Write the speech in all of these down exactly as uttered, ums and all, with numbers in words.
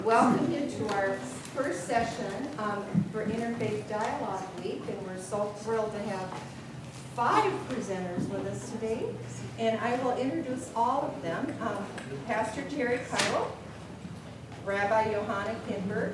Welcome you to our first session um, for Interfaith Dialogue Week, and we're so thrilled to have five presenters with us today. And I will introduce all of them. Um, Pastor Terry Kyle, Rabbi Johanna Kinberg,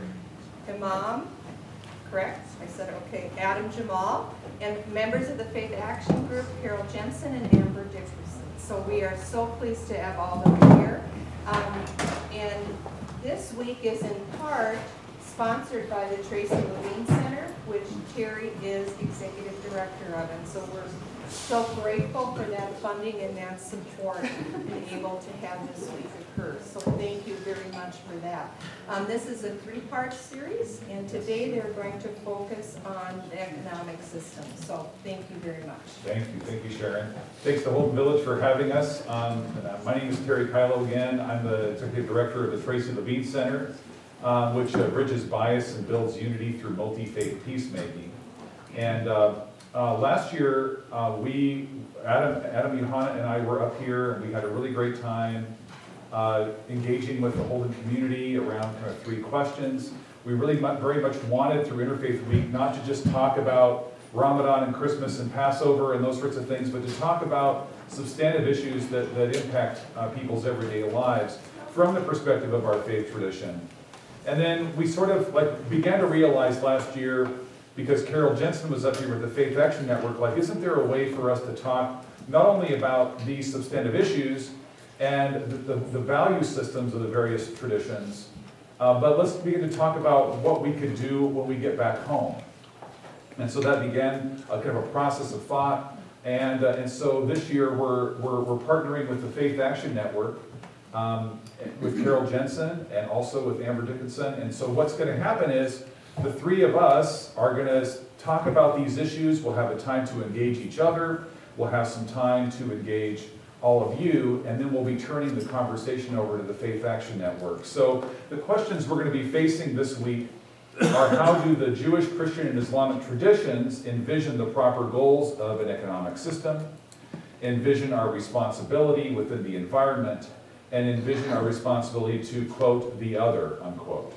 Imam, correct? I said okay, Adam Jamal, and members of the Faith Action Group, Carol Jensen and Amber Dickerson. So we are so pleased to have all of them here. Um, and this week is in part sponsored by the Tracy Levine Center, which Terry is executive director of, and so we're so grateful for that funding and that support and able to have this week occur. So thank you very much for that. Um, this is a three-part series, and today they're going to focus on the economic system. So thank you very much. Thank you, thank you, Sharon. Thanks to Holden Village for having us. Um, my name is Terry Kylo again. I'm the executive director of the Tracy Levine Center, um, which uh, bridges bias and builds unity through multi-faith peacemaking. And uh, Uh, last year, uh, we, Adam, Adam Johanna and I were up here, and we had a really great time uh, engaging with the Holden community around kind of three questions. We really mu- very much wanted through Interfaith Week not to just talk about Ramadan and Christmas and Passover and those sorts of things, but to talk about substantive issues that, that impact uh, people's everyday lives from the perspective of our faith tradition. And then we sort of like began to realize last year, because Carol Jensen was up here with the Faith Action Network, like, isn't there a way for us to talk not only about these substantive issues and the, the, the value systems of the various traditions, uh, but let's begin to talk about what we could do when we get back home. And so that began a kind of a process of thought, and uh, and so this year we're, we're, we're partnering with the Faith Action Network, um, with Carol Jensen and also with Amber Dickerson. And so what's going to happen is, the three of us are going to talk about these issues. We'll have a time to engage each other. We'll have some time to engage all of you, and then we'll be turning the conversation over to the Faith Action Network. So the questions we're going to be facing this week are: how do the Jewish, Christian, and Islamic traditions envision the proper goals of an economic system, envision our responsibility within the environment, and envision our responsibility to, quote, the other, unquote.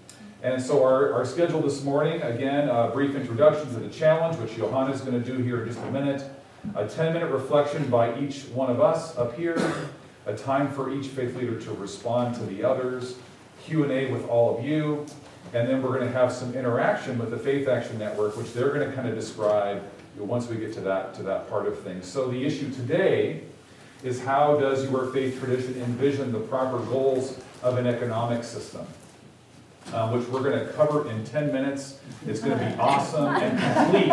And so our, our schedule this morning, again, a brief introduction to the challenge, which Johanna is going to do here in just a minute, a ten-minute reflection by each one of us up here, a time for each faith leader to respond to the others, Q and A with all of you, and then we're going to have some interaction with the Faith Action Network, which they're going to kind of describe once we get to that, to that part of things. So the issue today is: how does your faith tradition envision the proper goals of an economic system? Um, which we're going to cover in ten minutes. It's going to be awesome and complete.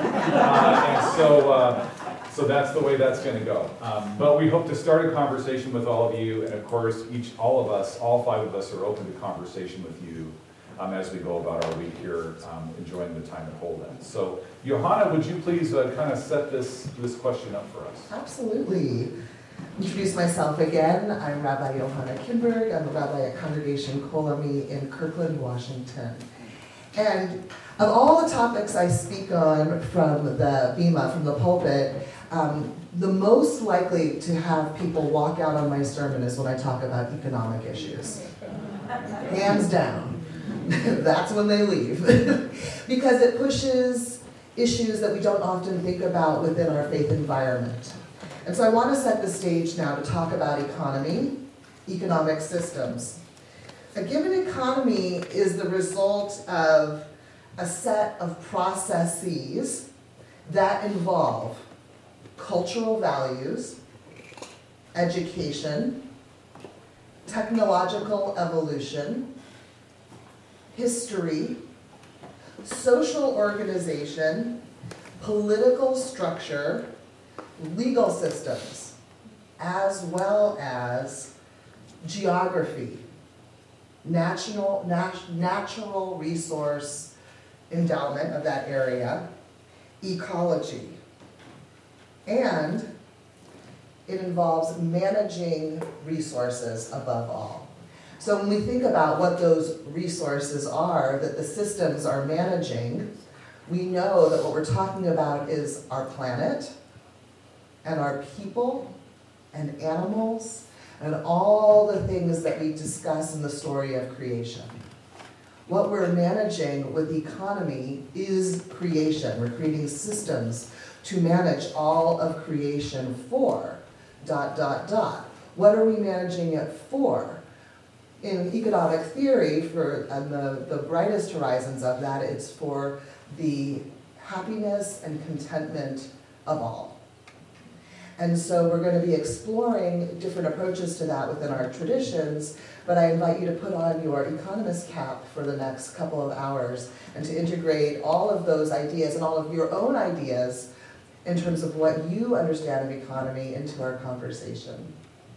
Uh, and so, uh, so that's the way that's going to go. Um, but we hope to start a conversation with all of you, and of course, each, all of us, all five of us are open to conversation with you um, as we go about our week here, um, enjoying the time at Holden. So, Johanna, would you please uh, kind of set this, this question up for us? Absolutely. Introduce myself again. I'm Rabbi Johanna Kinberg. I'm a rabbi at Congregation Kol Ami in Kirkland, Washington. And of all the topics I speak on from the bima, from the pulpit, um, the most likely to have people walk out on my sermon is when I talk about economic issues. Hands down. That's when they leave. Because it pushes issues that we don't often think about within our faith environment. And so I want to set the stage now to talk about economy, economic systems. A given economy is the result of a set of processes that involve cultural values, education, technological evolution, history, social organization, political structure, legal systems, as well as geography, natural, nat- natural resource endowment of that area, ecology, and it involves managing resources above all. So when we think about what those resources are that the systems are managing, we know that what we're talking about is our planet, and our people, and animals, and all the things that we discuss in the story of creation. What we're managing with the economy is creation. We're creating systems to manage all of creation for, dot, dot, dot. What are we managing it for? In economic theory, for and the, the brightest horizons of that, it's for the happiness and contentment of all. And so we're going to be exploring different approaches to that within our traditions, but I invite you to put on your economist cap for the next couple of hours and to integrate all of those ideas and all of your own ideas in terms of what you understand of economy into our conversation.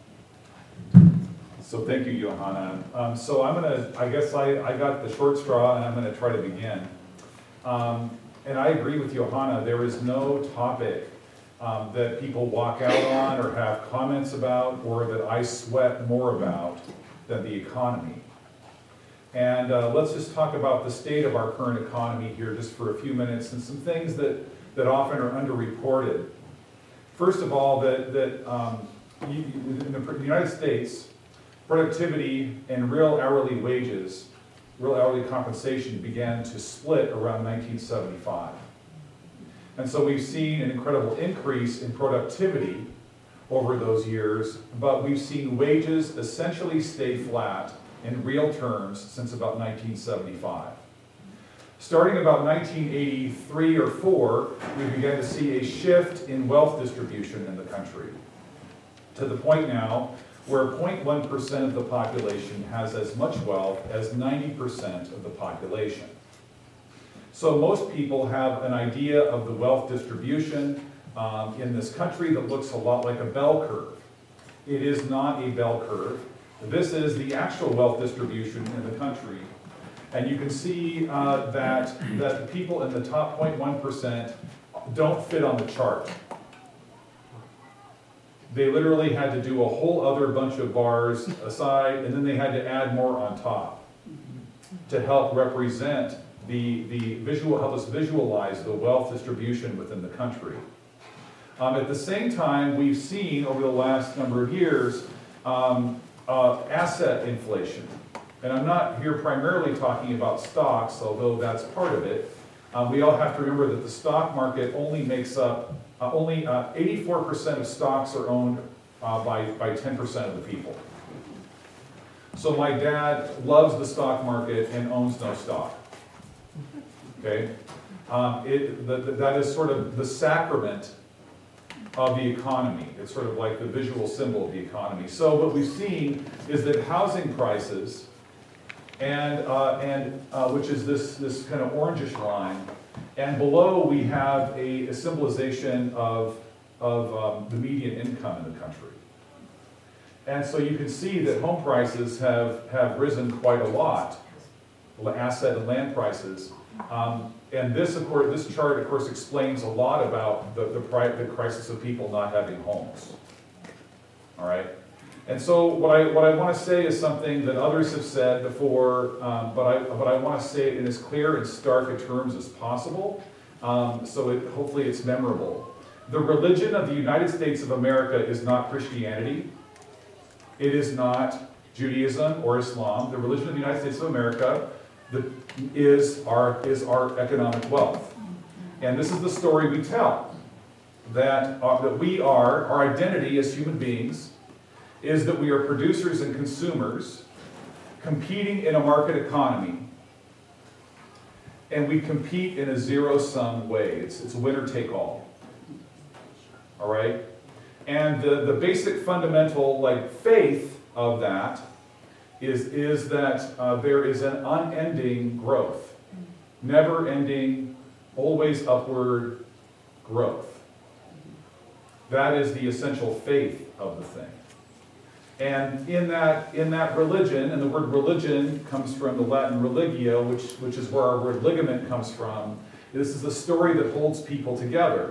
So thank you, Johanna. Um, so I'm gonna, I guess I, I got the short straw and I'm gonna try to begin. Um, and I agree with Johanna, there is no topic um, that people walk out on or have comments about or that I sweat more about than the economy. And uh, let's just talk about the state of our current economy here just for a few minutes and some things that, that often are underreported. First of all, that, that um, you, in the United States, productivity and real hourly wages, real hourly compensation began to split around nineteen seventy-five. And so we've seen an incredible increase in productivity over those years, but we've seen wages essentially stay flat in real terms since about nineteen seventy-five. Starting about nineteen eighty-three or four, we began to see a shift in wealth distribution in the country, to the point now where zero point one percent of the population has as much wealth as ninety percent of the population. So most people have an idea of the wealth distribution um, in this country that looks a lot like a bell curve. It is not a bell curve. This is the actual wealth distribution in the country. And you can see uh, that, that the people in the top zero point one percent don't fit on the chart. They literally had to do a whole other bunch of bars aside, and then they had to add more on top to help represent the, the visual, help us visualize the wealth distribution within the country. Um, at the same time, we've seen over the last number of years um, uh, asset inflation. And I'm not here primarily talking about stocks, although that's part of it. Um, we all have to remember that the stock market only makes up Uh, only uh, eighty-four percent of stocks are owned uh, by, by ten percent of the people. So my dad loves the stock market and owns no stock. Okay? Um, it, the, the, that is sort of the sacrament of the economy. It's sort of like the visual symbol of the economy. So what we've seen is that housing prices, and, uh, and uh, which is this, this kind of orangish line, and below we have a, a symbolization of, of um, the median income in the country. And so you can see that home prices have, have risen quite a lot, asset and land prices. Um, and this, of course, this chart, of course, explains a lot about the, the, pri the crisis of people not having homes. All right? And so what I, what I want to say is something that others have said before, um, but, I, but I want to say it in as clear and stark a terms as possible, um, so it, hopefully it's memorable. The religion of the United States of America is not Christianity. It is not Judaism or Islam. The religion of the United States of America the, is, our, is our economic wealth. And this is the story we tell, that, uh, that we are, our identity as human beings, is that we are producers and consumers competing in a market economy, and we compete in a zero-sum way. It's, it's winner-take-all. All right? And the, the basic fundamental like faith of that is, is that uh, there is an unending growth, never-ending, always upward growth. That is the essential faith of the thing. And in that, in that religion, and the word religion comes from the Latin religio, which, which is where our word ligament comes from. This is the story that holds people together.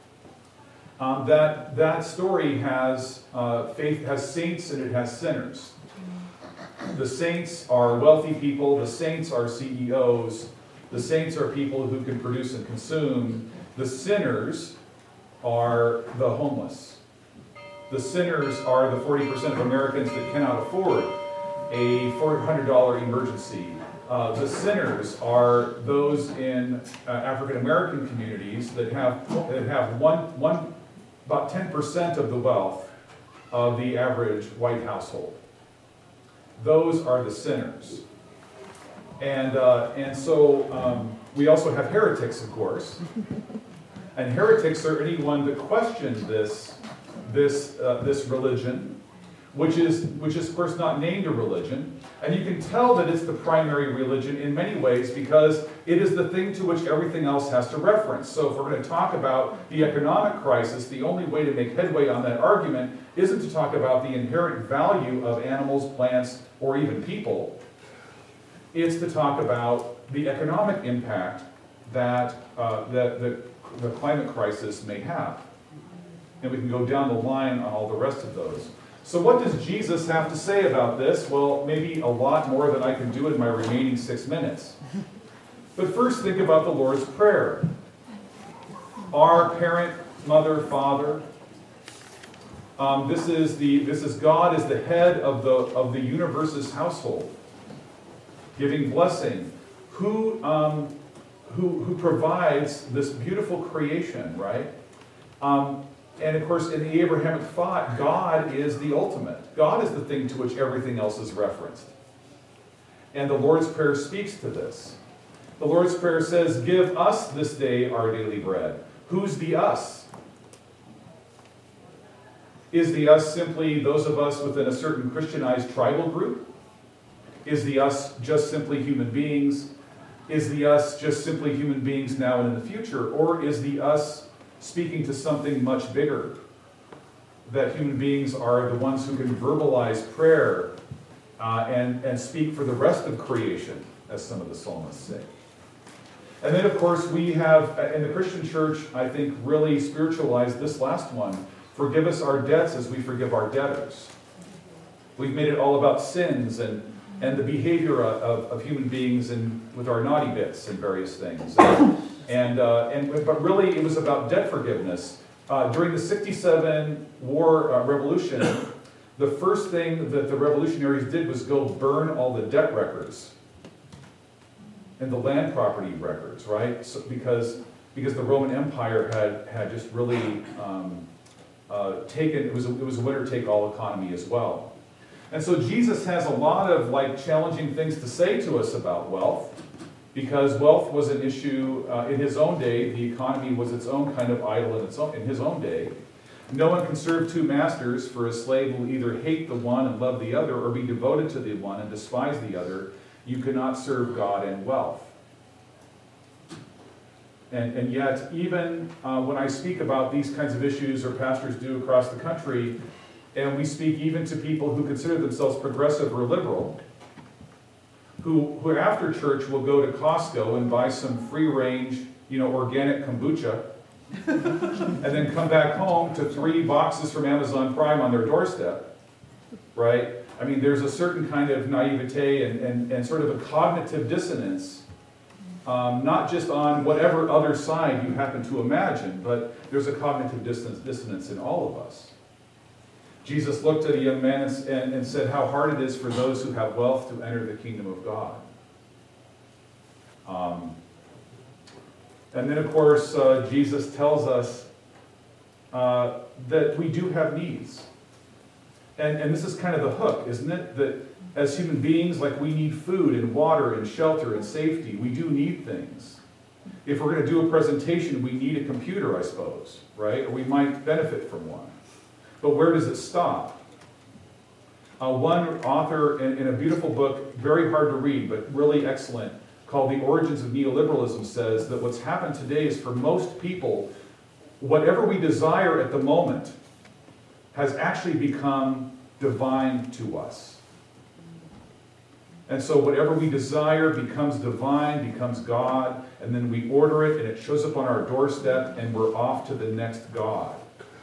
Um, that, that story has, uh, faith has saints and it has sinners. The saints are wealthy people, the saints are C E Os, the saints are people who can produce and consume, the sinners are the homeless. The sinners are the forty percent of Americans that cannot afford a four hundred dollar emergency. Uh, the sinners are those in uh, African American communities that have that have one one about ten percent of the wealth of the average white household. Those are the sinners. And, uh, and so um, we also have heretics, of course. And heretics are anyone that questions this, this, uh, this religion, which is, which is, of course, not named a religion. And you can tell that it's the primary religion in many ways because it is the thing to which everything else has to reference. So if we're going to talk about the economic crisis, the only way to make headway on that argument isn't to talk about the inherent value of animals, plants, or even people. It's to talk about the economic impact that, uh, that the, the climate crisis may have. And we can go down the line on all the rest of those. So what does Jesus have to say about this? Well, maybe a lot more than I can do in my remaining six minutes. But first think about the Lord's Prayer. Our parent, mother, father. Um, this is the this is God as the head of the of the universe's household, giving blessing. Who um, who who provides this beautiful creation, right? Um, And of course, in the Abrahamic thought, God is the ultimate. God is the thing to which everything else is referenced. And the Lord's Prayer speaks to this. The Lord's Prayer says, "Give us this day our daily bread." Who's the us? Is the us simply those of us within a certain Christianized tribal group? Is the us just simply human beings? Is the us just simply human beings now and in the future? Or is the us speaking to something much bigger, that human beings are the ones who can verbalize prayer uh, and, and speak for the rest of creation, as some of the psalmists say. And then, of course, we have, in the Christian church, I think, really spiritualized this last one. Forgive us our debts as we forgive our debtors. We've made it all about sins and, and the behavior of, of human beings and with our naughty bits and various things. And, uh, and but really, it was about debt forgiveness. Uh, during the sixty-seven war uh, revolution, the first thing that the revolutionaries did was go burn all the debt records and the land property records, right? So, because because the Roman Empire had had just really um, uh, taken it was a, it was a winner-take-all economy as well. And so Jesus has a lot of like challenging things to say to us about wealth. Because wealth was an issue uh, in his own day. The economy was its own kind of idol in, its own, in his own day. No one can serve two masters, for a slave will either hate the one and love the other, or be devoted to the one and despise the other. You cannot serve God and wealth. And, and yet, even uh, when I speak about these kinds of issues, or pastors do across the country, and we speak even to people who consider themselves progressive or liberal, Who, who after church will go to Costco and buy some free-range, you know, organic kombucha, and then come back home to three boxes from Amazon Prime on their doorstep, right? I mean, there's a certain kind of naivete and, and, and sort of a cognitive dissonance, um, not just on whatever other side you happen to imagine, but there's a cognitive dissonance, dissonance in all of us. Jesus looked at a young man and, and said how hard it is for those who have wealth to enter the kingdom of God. Um, and then, of course, uh, Jesus tells us uh, that we do have needs. And, and this is kind of the hook, isn't it? That as human beings, like we need food and water and shelter and safety. We do need things. If we're going to do a presentation, we need a computer, I suppose, right? Or we might benefit from one. But where does it stop? Uh, one author in, in a beautiful book, very hard to read, but really excellent, called The Origins of Neoliberalism, says that what's happened today is for most people, whatever we desire at the moment has actually become divine to us. And so whatever we desire becomes divine, becomes God, and then we order it and it shows up on our doorstep and we're off to the next God.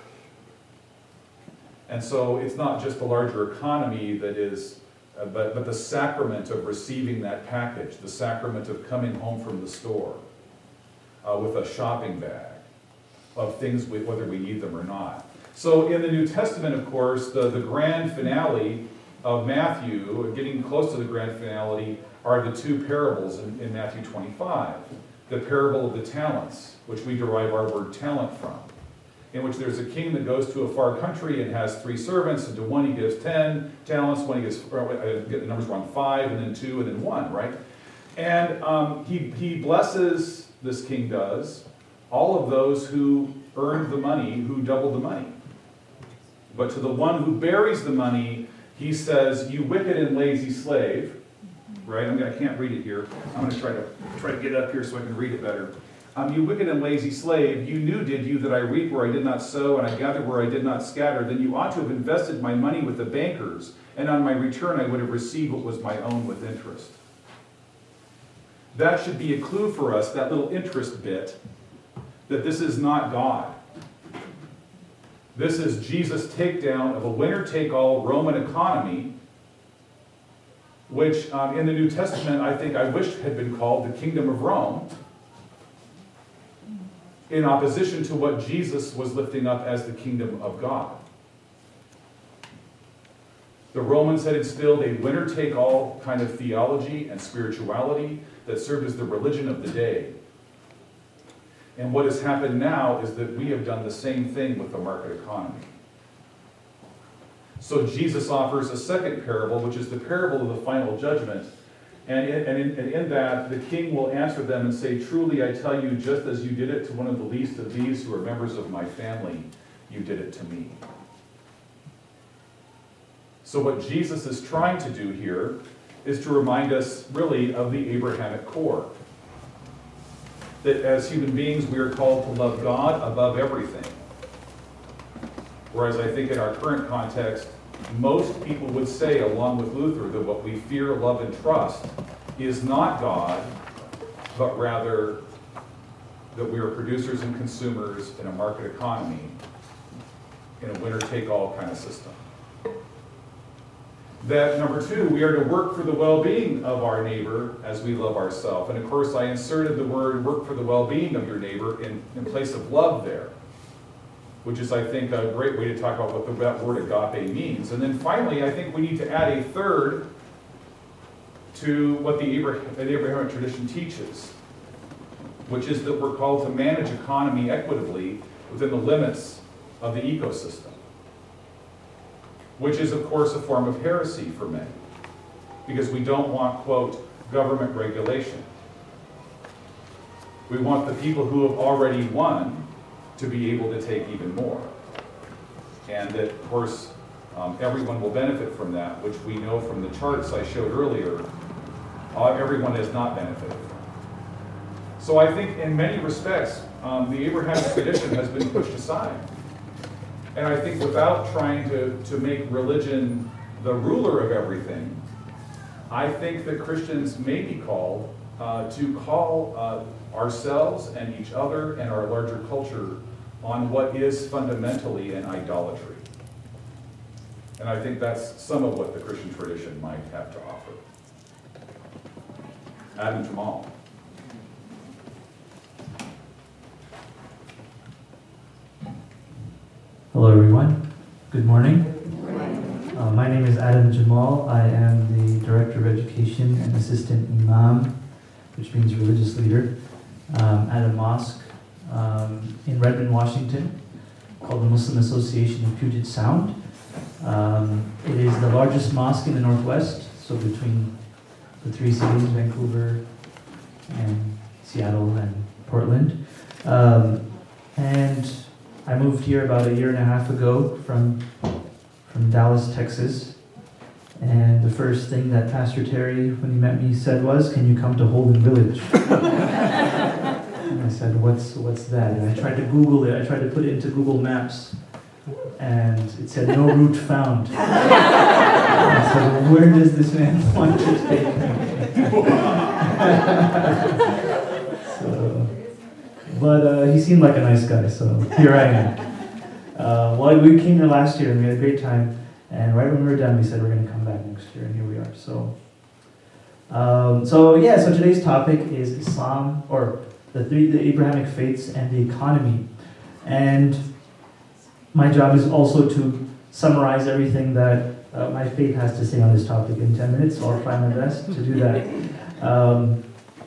And so it's not just the larger economy that is, uh, but, but the sacrament of receiving that package, the sacrament of coming home from the store uh, with a shopping bag of things, we, whether we need them or not. So in the New Testament, of course, the, the grand finale of Matthew, getting close to the grand finale, are the two parables in, in Matthew twenty-five. The parable of the talents, which we derive our word talent from, in which there's a king that goes to a far country and has three servants, and to one he gives ten talents, one he gives, I get the numbers wrong, five, and then two, and then one, right? And um, he, he blesses, this king does, all of those who earned the money, who doubled the money. But to the one who buries the money, he says, "You wicked and lazy slave," right? I'm gonna, I can't read it here. I'm going to try to try to get it up here so I can read it better. Um, "You wicked and lazy slave, you knew, did you, that I reap where I did not sow, and I gather where I did not scatter? Then you ought to have invested my money with the bankers, and on my return I would have received what was my own with interest." That should be a clue for us, that little interest bit, that this is not God. This is Jesus' takedown of a winner-take-all Roman economy, which um, in the New Testament I think I wish had been called the Kingdom of Rome, in opposition to what Jesus was lifting up as the Kingdom of God. The Romans had instilled a winner-take-all kind of theology and spirituality that served as the religion of the day. And what has happened now is that we have done the same thing with the market economy. So Jesus offers a second parable, which is the parable of the final judgment. And in, and, in, and in that, the king will answer them and say, "Truly I tell you, just as you did it to one of the least of these who are members of my family, you did it to me." So what Jesus is trying to do here is to remind us really of the Abrahamic core. That as human beings, we are called to love God above everything. Whereas I think in our current context, most people would say, along with Luther, that what we fear, love, and trust is not God, but rather that we are producers and consumers in a market economy, in a winner-take-all kind of system. That, number two, we are to work for the well-being of our neighbor as we love ourselves. And of course, I inserted the word work for the well-being of your neighbor in, in place of love there, which is, I think, a great way to talk about what the, that word agape means. And then finally, I think we need to add a third to what the Abraham, the Abrahamic tradition teaches, which is that we're called to manage economy equitably within the limits of the ecosystem, which is, of course, a form of heresy for many, because we don't want, quote, government regulation. We want the people who have already won to be able to take even more. And that, of course, um, everyone will benefit from that, which we know from the charts I showed earlier, uh, everyone has not benefited from. So I think in many respects, um, the Abrahamic tradition has been pushed aside. And I think without trying to, to make religion the ruler of everything, I think that Christians may be called uh, to call uh, ourselves and each other and our larger culture on what is fundamentally an idolatry. And I think that's some of what the Christian tradition might have to offer. Adam Jamal. Hello everyone, good morning. Uh, my name is Adam Jamal. I am the Director of Education and Assistant Imam, which means religious leader, um, at a mosque um, in Redmond, Washington, called the Muslim Association of Puget Sound. Um, it is the largest mosque in the Northwest, so between the three cities, Vancouver and Seattle and Portland. Um, and I moved here about a year and a half ago from from Dallas, Texas. And the first thing that Pastor Terry, when he met me, said was, "Can you come to Holden Village?" And I said, what's what's that? And I tried to Google it. I tried to put it into Google Maps. And it said, "No route found." And I said, where does this man want to take me? so, but uh, he seemed like a nice guy, so here I am. Uh, well, we came here last year and we had a great time. And right when we were done, we said we're going to come back next year, and here we are. So, um, so yeah. So today's topic is Islam, or the three the Abrahamic faiths and the economy. And my job is also to summarize everything that uh, my faith has to say on this topic in ten minutes, so I'll try my best to do that. Um,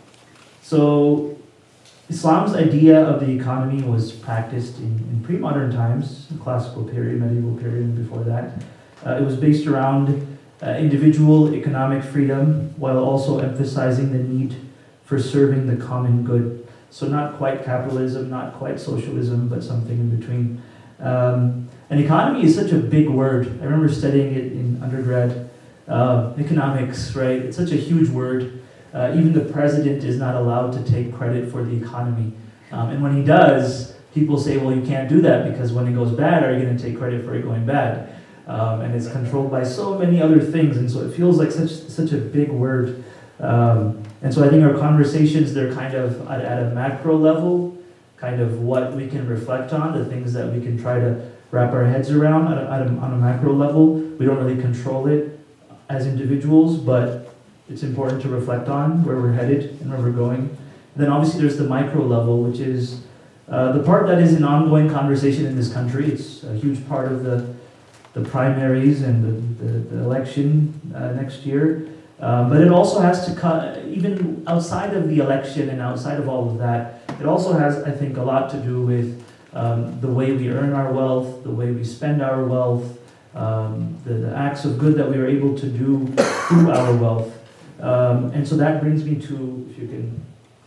so, Islam's idea of the economy was practiced in, in pre-modern times, the classical period, medieval period, and before that. Uh, it was based around uh, individual economic freedom while also emphasizing the need for serving the common good. So not quite capitalism, not quite socialism, but something in between. Um, and economy is such a big word. I remember studying it in undergrad. Uh, economics, right? It's such a huge word. Uh, even the president is not allowed to take credit for the economy. Um, and when he does, people say, well, you can't do that because when it goes bad, are you going to take credit for it going bad? Um, and it's controlled by so many other things, and so it feels like such such a big word. Um, and so I think our conversations, they're kind of at, at a macro level, kind of what we can reflect on, the things that we can try to wrap our heads around at a, at a, on a macro level. We don't really control it as individuals, but it's important to reflect on where we're headed and where we're going. And then obviously there's the micro level, which is uh, the part that is an ongoing conversation in this country. It's a huge part of the the primaries and the, the, the election uh, next year. Um, but it also has to cut, even outside of the election and outside of all of that, it also has, I think, a lot to do with um, the way we earn our wealth, the way we spend our wealth, um, the, the acts of good that we are able to do through our wealth. Um, and so that brings me to, if you can,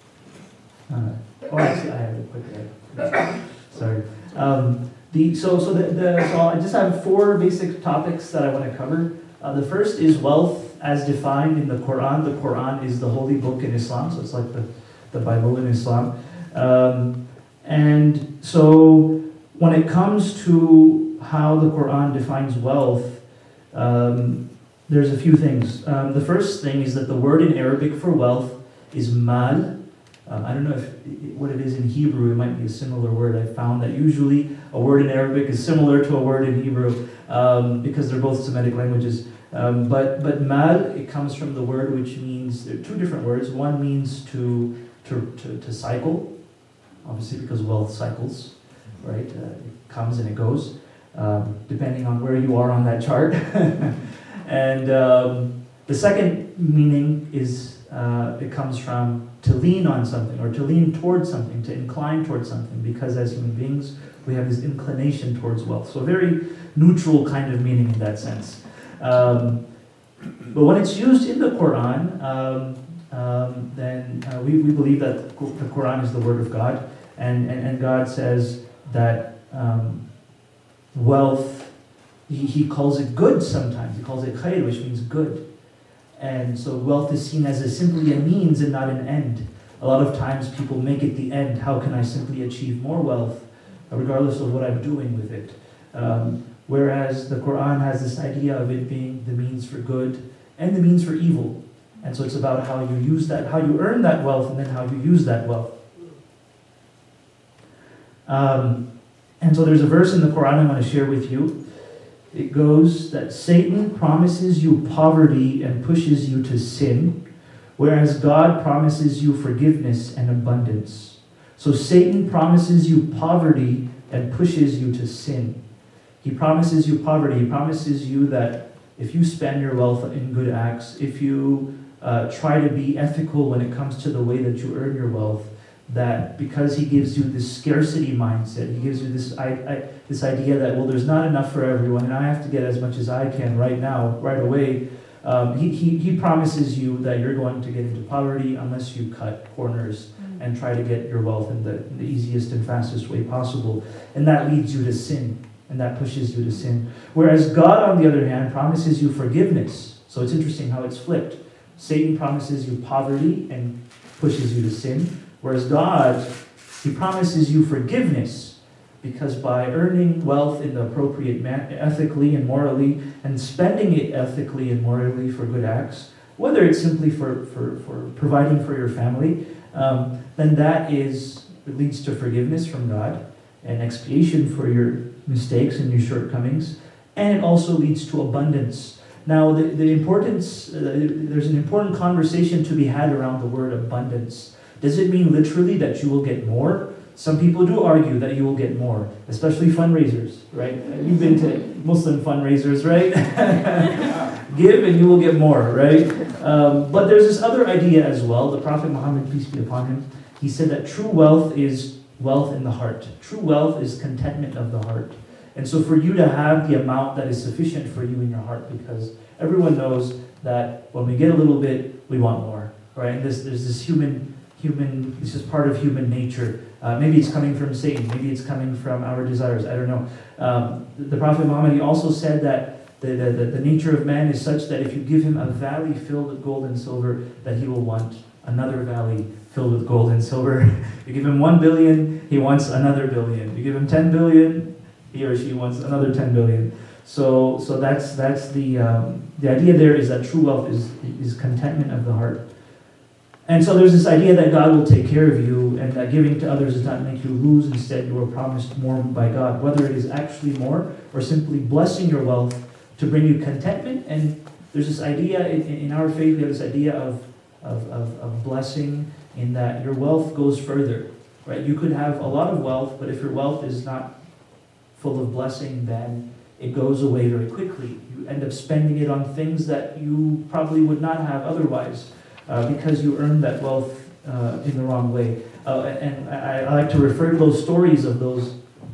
uh, oh, actually, I have it quickly. Sorry. Um, The, so, so, the, the, so I just have four basic topics that I want to cover. Uh, the first is wealth as defined in the Quran. The Quran is the holy book in Islam, so it's like the, the Bible in Islam. Um, and so when it comes to how the Quran defines wealth, um, there's a few things. Um, the first thing is that the word in Arabic for wealth is mal. Um, I don't know if what it is in Hebrew, it might be a similar word. I found that usually a word in Arabic is similar to a word in Hebrew um, because they're both Semitic languages. Um, but but mal, it comes from the word which means, there are two different words. One means to to, to, to cycle, obviously because wealth cycles, right? Uh, it comes and it goes, um, depending on where you are on that chart. And um, the second meaning is uh, it comes from to lean on something, or to lean towards something, to incline towards something, because as human beings, we have this inclination towards wealth. So a very neutral kind of meaning in that sense. Um, but when it's used in the Quran, um, um, then uh, we, we believe that the Quran is the word of God, and, and, and God says that um, wealth, he, he calls it good sometimes. He calls it khair, which means good. And so wealth is seen as a, simply a means and not an end. A lot of times people make it the end. How can I simply achieve more wealth, regardless of what I'm doing with it? Um, whereas the Quran has this idea of it being the means for good and the means for evil. And so it's about how you use that, how you earn that wealth, and then how you use that wealth. Um, and so there's a verse in the Quran I want to share with you. It goes that Satan promises you poverty and pushes you to sin, whereas God promises you forgiveness and abundance. So Satan promises you poverty and pushes you to sin. He promises you poverty. He promises you that if you spend your wealth in good acts, if you uh, try to be ethical when it comes to the way that you earn your wealth, that because he gives you this scarcity mindset, he gives you this I, I, this idea that, well, there's not enough for everyone, and I have to get as much as I can right now, right away. Um, he, he, he promises you that you're going to get into poverty unless you cut corners and try to get your wealth in the, in the easiest and fastest way possible. And that leads you to sin, and that pushes you to sin. Whereas God, on the other hand, promises you forgiveness. So it's interesting how it's flipped. Satan promises you poverty and pushes you to sin. Whereas God, he promises you forgiveness, because by earning wealth in the appropriate man, ethically and morally, and spending it ethically and morally for good acts, whether it's simply for, for, for providing for your family, um, then that is, it leads to forgiveness from God and expiation for your mistakes and your shortcomings, and it also leads to abundance. Now, the, the importance, uh, there's an important conversation to be had around the word abundance. Does it mean literally that you will get more? some people do argue that you will get more, especially fundraisers, right? You've been to Muslim fundraisers, right? Give and you will get more, right? Um, but there's this other idea as well. The Prophet Muhammad, peace be upon him, he said that true wealth is wealth in the heart. True wealth is contentment of the heart. And so for you to have the amount that is sufficient for you in your heart, because everyone knows that when we get a little bit, we want more, right? And this, there's this human, human, this is part of human nature. Uh, maybe it's coming from Satan, maybe it's coming from our desires, I don't know. Um, the, the Prophet Muhammad, he also said that the, the, the, the nature of man is such that if you give him a valley filled with gold and silver, that he will want another valley filled with gold and silver. You give him one billion, he wants another billion. You give him ten billion, he or she wants another ten billion. So, so that's that's the um, the idea there is that true wealth is is contentment of the heart. And so there's this idea that God will take care of you, and that giving to others does not make you lose. Instead, you are promised more by God, whether it is actually more or simply blessing your wealth to bring you contentment. And there's this idea in, in our faith, we have this idea of of, of of blessing, in that your wealth goes further, right? You could have a lot of wealth, but if your wealth is not full of blessing, then it goes away very quickly. You end up spending it on things that you probably would not have otherwise, uh, because you earned that wealth uh, in the wrong way. Uh, and I, I like to refer to those stories of those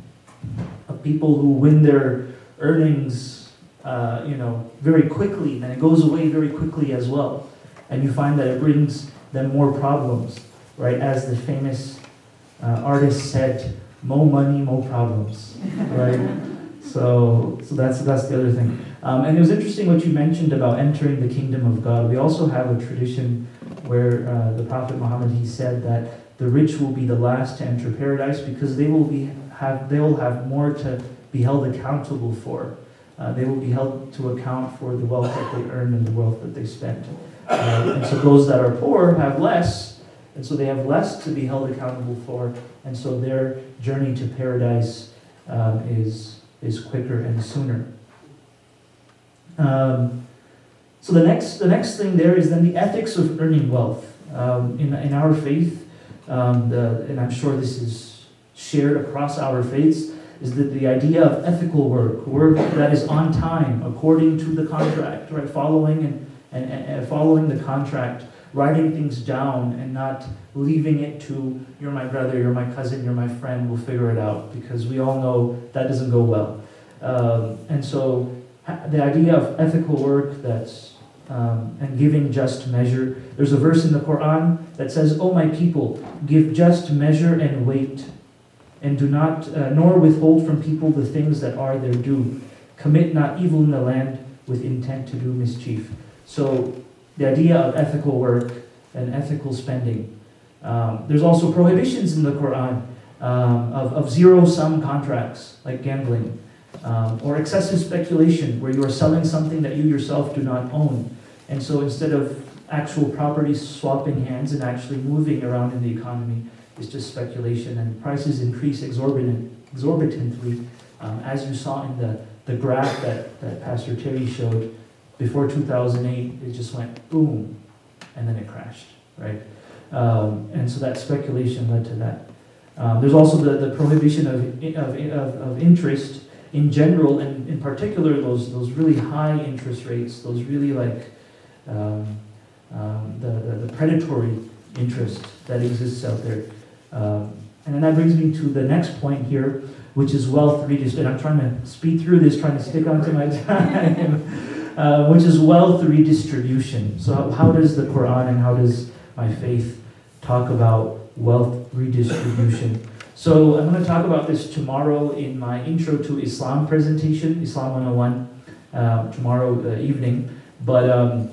of people who win their earnings, uh, you know, very quickly, and it goes away very quickly as well. And you find that it brings them more problems, right? As the famous uh, artist said, "More money, more problems," right? So, so that's that's the other thing. Um, and it was interesting what you mentioned about entering the kingdom of God. We also have a tradition where uh, the Prophet Muhammad, he said that the rich will be the last to enter paradise because they will be have they will have more to be held accountable for. Uh, they will be held to account for the wealth that they earned and the wealth that they spent. Uh, and so those that are poor have less, and so they have less to be held accountable for, and so their journey to paradise um, is is quicker and sooner. Um, so the next the next thing there is then the ethics of earning wealth. Um, in in our faith, um, the, and I'm sure this is shared across our faiths, is that the idea of ethical work, work that is on time, according to the contract, right? Following and, and, and following the contract, writing things down and not leaving it to, you're my brother, you're my cousin, you're my friend, we'll figure it out, because we all know that doesn't go well. Um, and so the idea of ethical work that's um, and giving just measure. There's a verse in the Quran that says, "O my people, give just measure and weight, and do not, uh, nor withhold from people the things that are their due. Commit not evil in the land with intent to do mischief." So the idea of ethical work and ethical spending. Um, there's also prohibitions in the Quran um, of, of zero-sum contracts, like gambling, um, or excessive speculation, where you are selling something that you yourself do not own. And so instead of actual property swapping hands and actually moving around in the economy, it's just speculation, and prices increase exorbitant, exorbitantly, um, as you saw in the, the graph that, that Pastor Terry showed. Before two thousand eight, it just went boom, and then it crashed, right? Um, and so that speculation led to that. Um, there's also the, the prohibition of, of, of, of interest in general, and in particular those, those really high interest rates, those really like um, um, the, the, the predatory interest that exists out there. Um, and then that brings me to the next point here, which is wealth redistribution. I'm trying to speed through this, trying to stick onto my time. Uh, which is wealth redistribution. So how, how does the Quran and how does my faith talk about wealth redistribution? So I'm going to talk about this tomorrow in my Intro to Islam presentation, Islam one oh one, uh, tomorrow uh, evening. But um,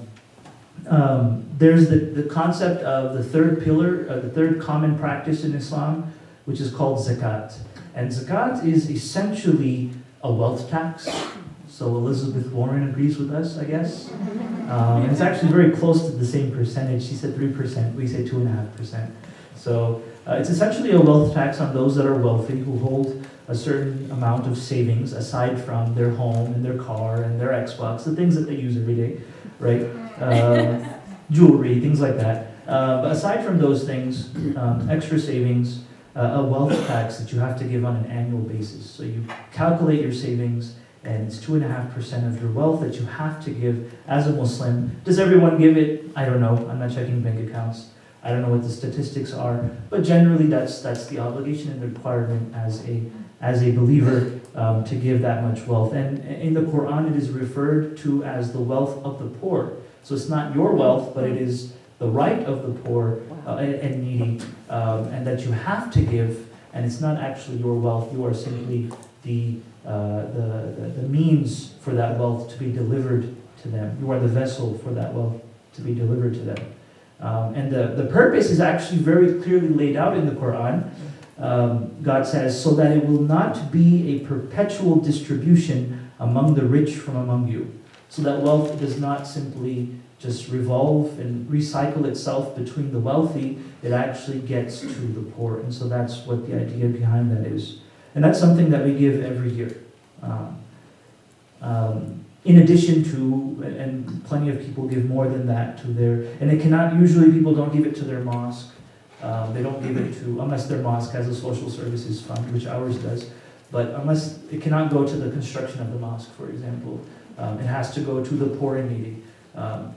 um, there's the, the concept of the third pillar, uh, the third common practice in Islam, which is called zakat. And zakat is essentially a wealth tax. So Elizabeth Warren agrees with us, I guess. Um, and it's actually very close to the same percentage. She said three percent, we say two point five percent. So uh, it's essentially a wealth tax on those that are wealthy, who hold a certain amount of savings aside from their home and their car and their Xbox, the things that they use every day, right? Uh, jewelry, things like that. Uh, but aside from those things, um, extra savings, uh, a wealth tax that you have to give on an annual basis. So you calculate your savings, and it's two and a half percent of your wealth that you have to give as a Muslim. Does everyone give it? I don't know. I'm not checking bank accounts. I don't know what the statistics are, but generally that's that's the obligation and the requirement as a as a believer um, to give that much wealth. And in the Quran, it is referred to as the wealth of the poor. So it's not your wealth, but it is the right of the poor uh, and, and needy, um, and that you have to give. And it's not actually your wealth. You are simply the uh, the, the the means for that wealth to be delivered to them. You are the vessel for that wealth to be delivered to them. Um, and the, the purpose is actually very clearly laid out in the Quran. Um, God says, so that it will not be a perpetual distribution among the rich from among you. So that wealth does not simply just revolve and recycle itself between the wealthy, it actually gets to the poor. And so that's what the idea behind that is. And that's something that we give every year. Um, um, in addition to, and plenty of people give more than that to their, and it cannot, usually people don't give it to their mosque. Um, they don't give it to, unless their mosque has a social services fund, which ours does. But unless, it cannot go to the construction of the mosque, for example. Um, it has to go to the poor and needy. Um,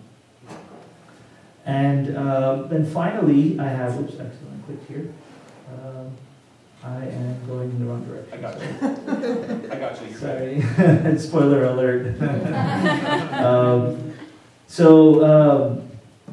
and uh, then finally, I have, oops, actually, I clicked here. Um, I am going in the wrong direction. I got you. I got you. You're Sorry. Spoiler alert. um, so, um,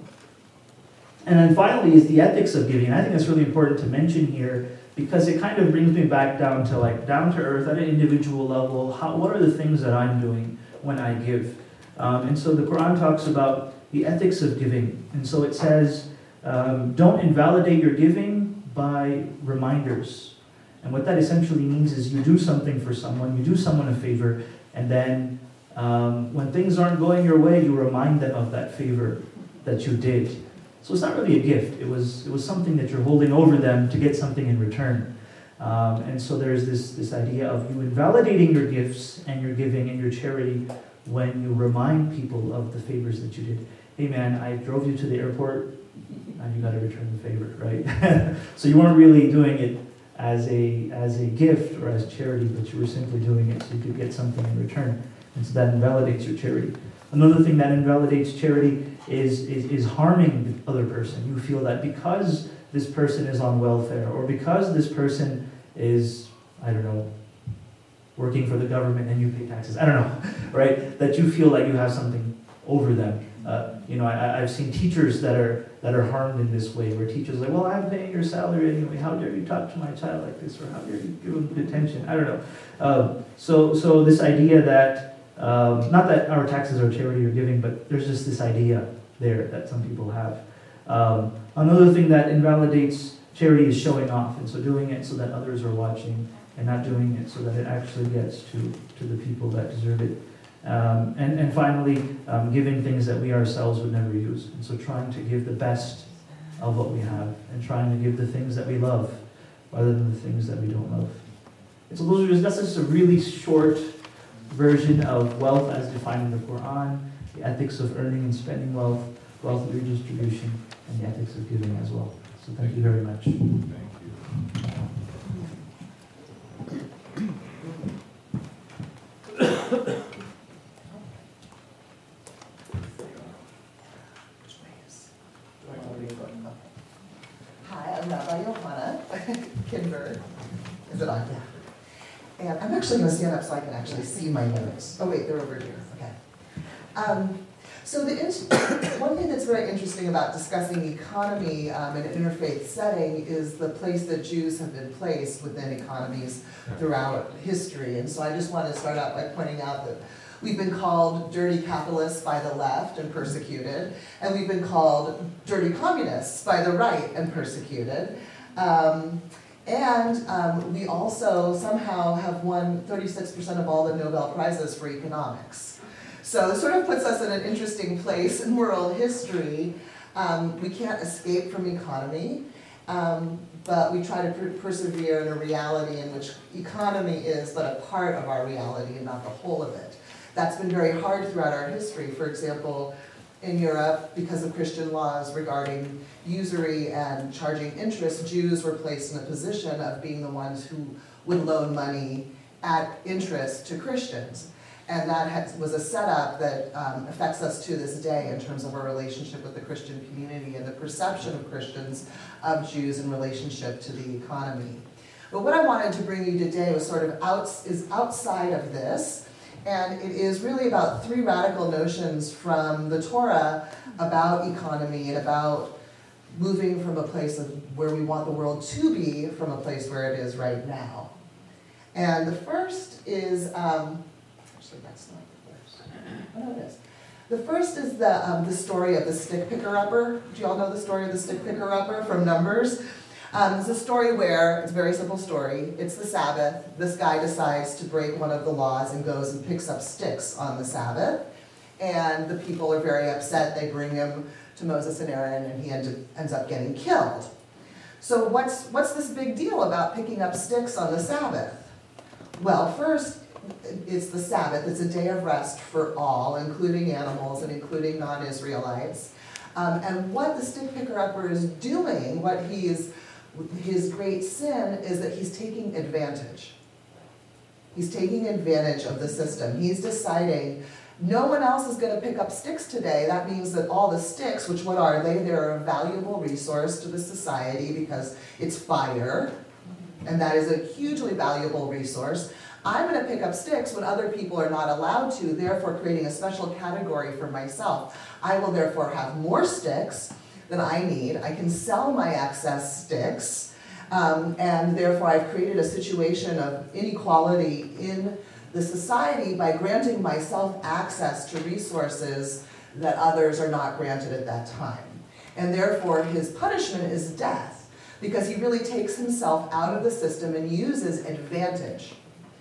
and then finally is the ethics of giving. I think that's really important to mention here because it kind of brings me back down to like down to earth at an individual level. How, what are the things that I'm doing when I give? Um, and so the Quran talks about the ethics of giving. And so it says, um, don't invalidate your giving by reminders. And what that essentially means is you do something for someone, you do someone a favor, and then um, when things aren't going your way, you remind them of that favor that you did. So it's not really a gift. It was it was something that you're holding over them to get something in return. Um, and so there's this, this idea of you invalidating your gifts and your giving and your charity when you remind people of the favors that you did. Hey man, I drove you to the airport, and you got to return the favor, right? So you weren't really doing it as a as a gift or as charity, but you were simply doing it so you could get something in return. And so that invalidates your charity. Another thing that invalidates charity is, is, is harming the other person. You feel that because this person is on welfare, or because this person is, I don't know, working for the government and you pay taxes, I don't know, right? That you feel like you have something over them. Uh, you know, I, I've seen teachers that are that are harmed in this way, where teachers are like, well, I'm paying your salary anyway. How dare you talk to my child like this, or how dare you give him detention? I don't know. Um, so, so this idea that um, not that our taxes are charity or giving, but there's just this idea there that some people have. Um, another thing that invalidates charity is showing off, and so doing it so that others are watching, and not doing it so that it actually gets to to the people that deserve it. Um, and, and finally, um, giving things that we ourselves would never use. And so trying to give the best of what we have, and trying to give the things that we love rather than the things that we don't love. And so those are just, that's just a really short version of wealth as defined in the Quran, the ethics of earning and spending wealth, wealth redistribution, and the ethics of giving as well. So thank you very much. Thank you. Hi, I'm Rabbi Johanna Kinberg. Is it on? Yeah. And I'm actually going to stand up so I can actually see my notes. Oh wait, they're over here. Okay. Um, so the in- one thing that's very interesting about discussing economy um, in an interfaith setting is the place that Jews have been placed within economies throughout history. And so I just want to start out by pointing out that we've been called dirty capitalists by the left and persecuted, and we've been called dirty communists by the right and persecuted. Um, and um, we also somehow have won thirty-six percent of all the Nobel Prizes for economics. So it sort of puts us in an interesting place in world history. Um, we can't escape from economy, um, but we try to per- persevere in a reality in which economy is but a part of our reality and not the whole of it. That's been very hard throughout our history. For example, in Europe, because of Christian laws regarding usury and charging interest, Jews were placed in a position of being the ones who would loan money at interest to Christians. And that has, was a setup that um, affects us to this day in terms of our relationship with the Christian community and the perception of Christians of Jews in relationship to the economy. But what I wanted to bring you today was sort of out, is outside of this, and it is really about three radical notions from the Torah about economy and about moving from a place of where we want the world to be from a place where it is right now. And the first is, um, actually that's not the first. Oh, no, it is. The first is the, um, the story of the stick picker-upper. Do you all know the story of the stick picker-upper from Numbers? Um, it's a story where, it's a very simple story, it's the Sabbath. This guy decides to break one of the laws and goes and picks up sticks on the Sabbath. And the people are very upset. They bring him to Moses and Aaron, and he end, ends up getting killed. So what's, what's this big deal about picking up sticks on the Sabbath? Well, first, it's the Sabbath. It's a day of rest for all, including animals and including non-Israelites. Um, and what the stick picker-upper is doing, what he is, his great sin, is that he's taking advantage. He's taking advantage of the system. He's deciding no one else is going to pick up sticks today. That means that all the sticks, which what are they? They're a valuable resource to the society because it's fire, and that is a hugely valuable resource. I'm going to pick up sticks when other people are not allowed to, therefore creating a special category for myself. I will therefore have more sticks than I need. I can sell my excess sticks, um, and therefore I've created a situation of inequality in the society by granting myself access to resources that others are not granted at that time. And therefore his punishment is death, because he really takes himself out of the system and uses advantage.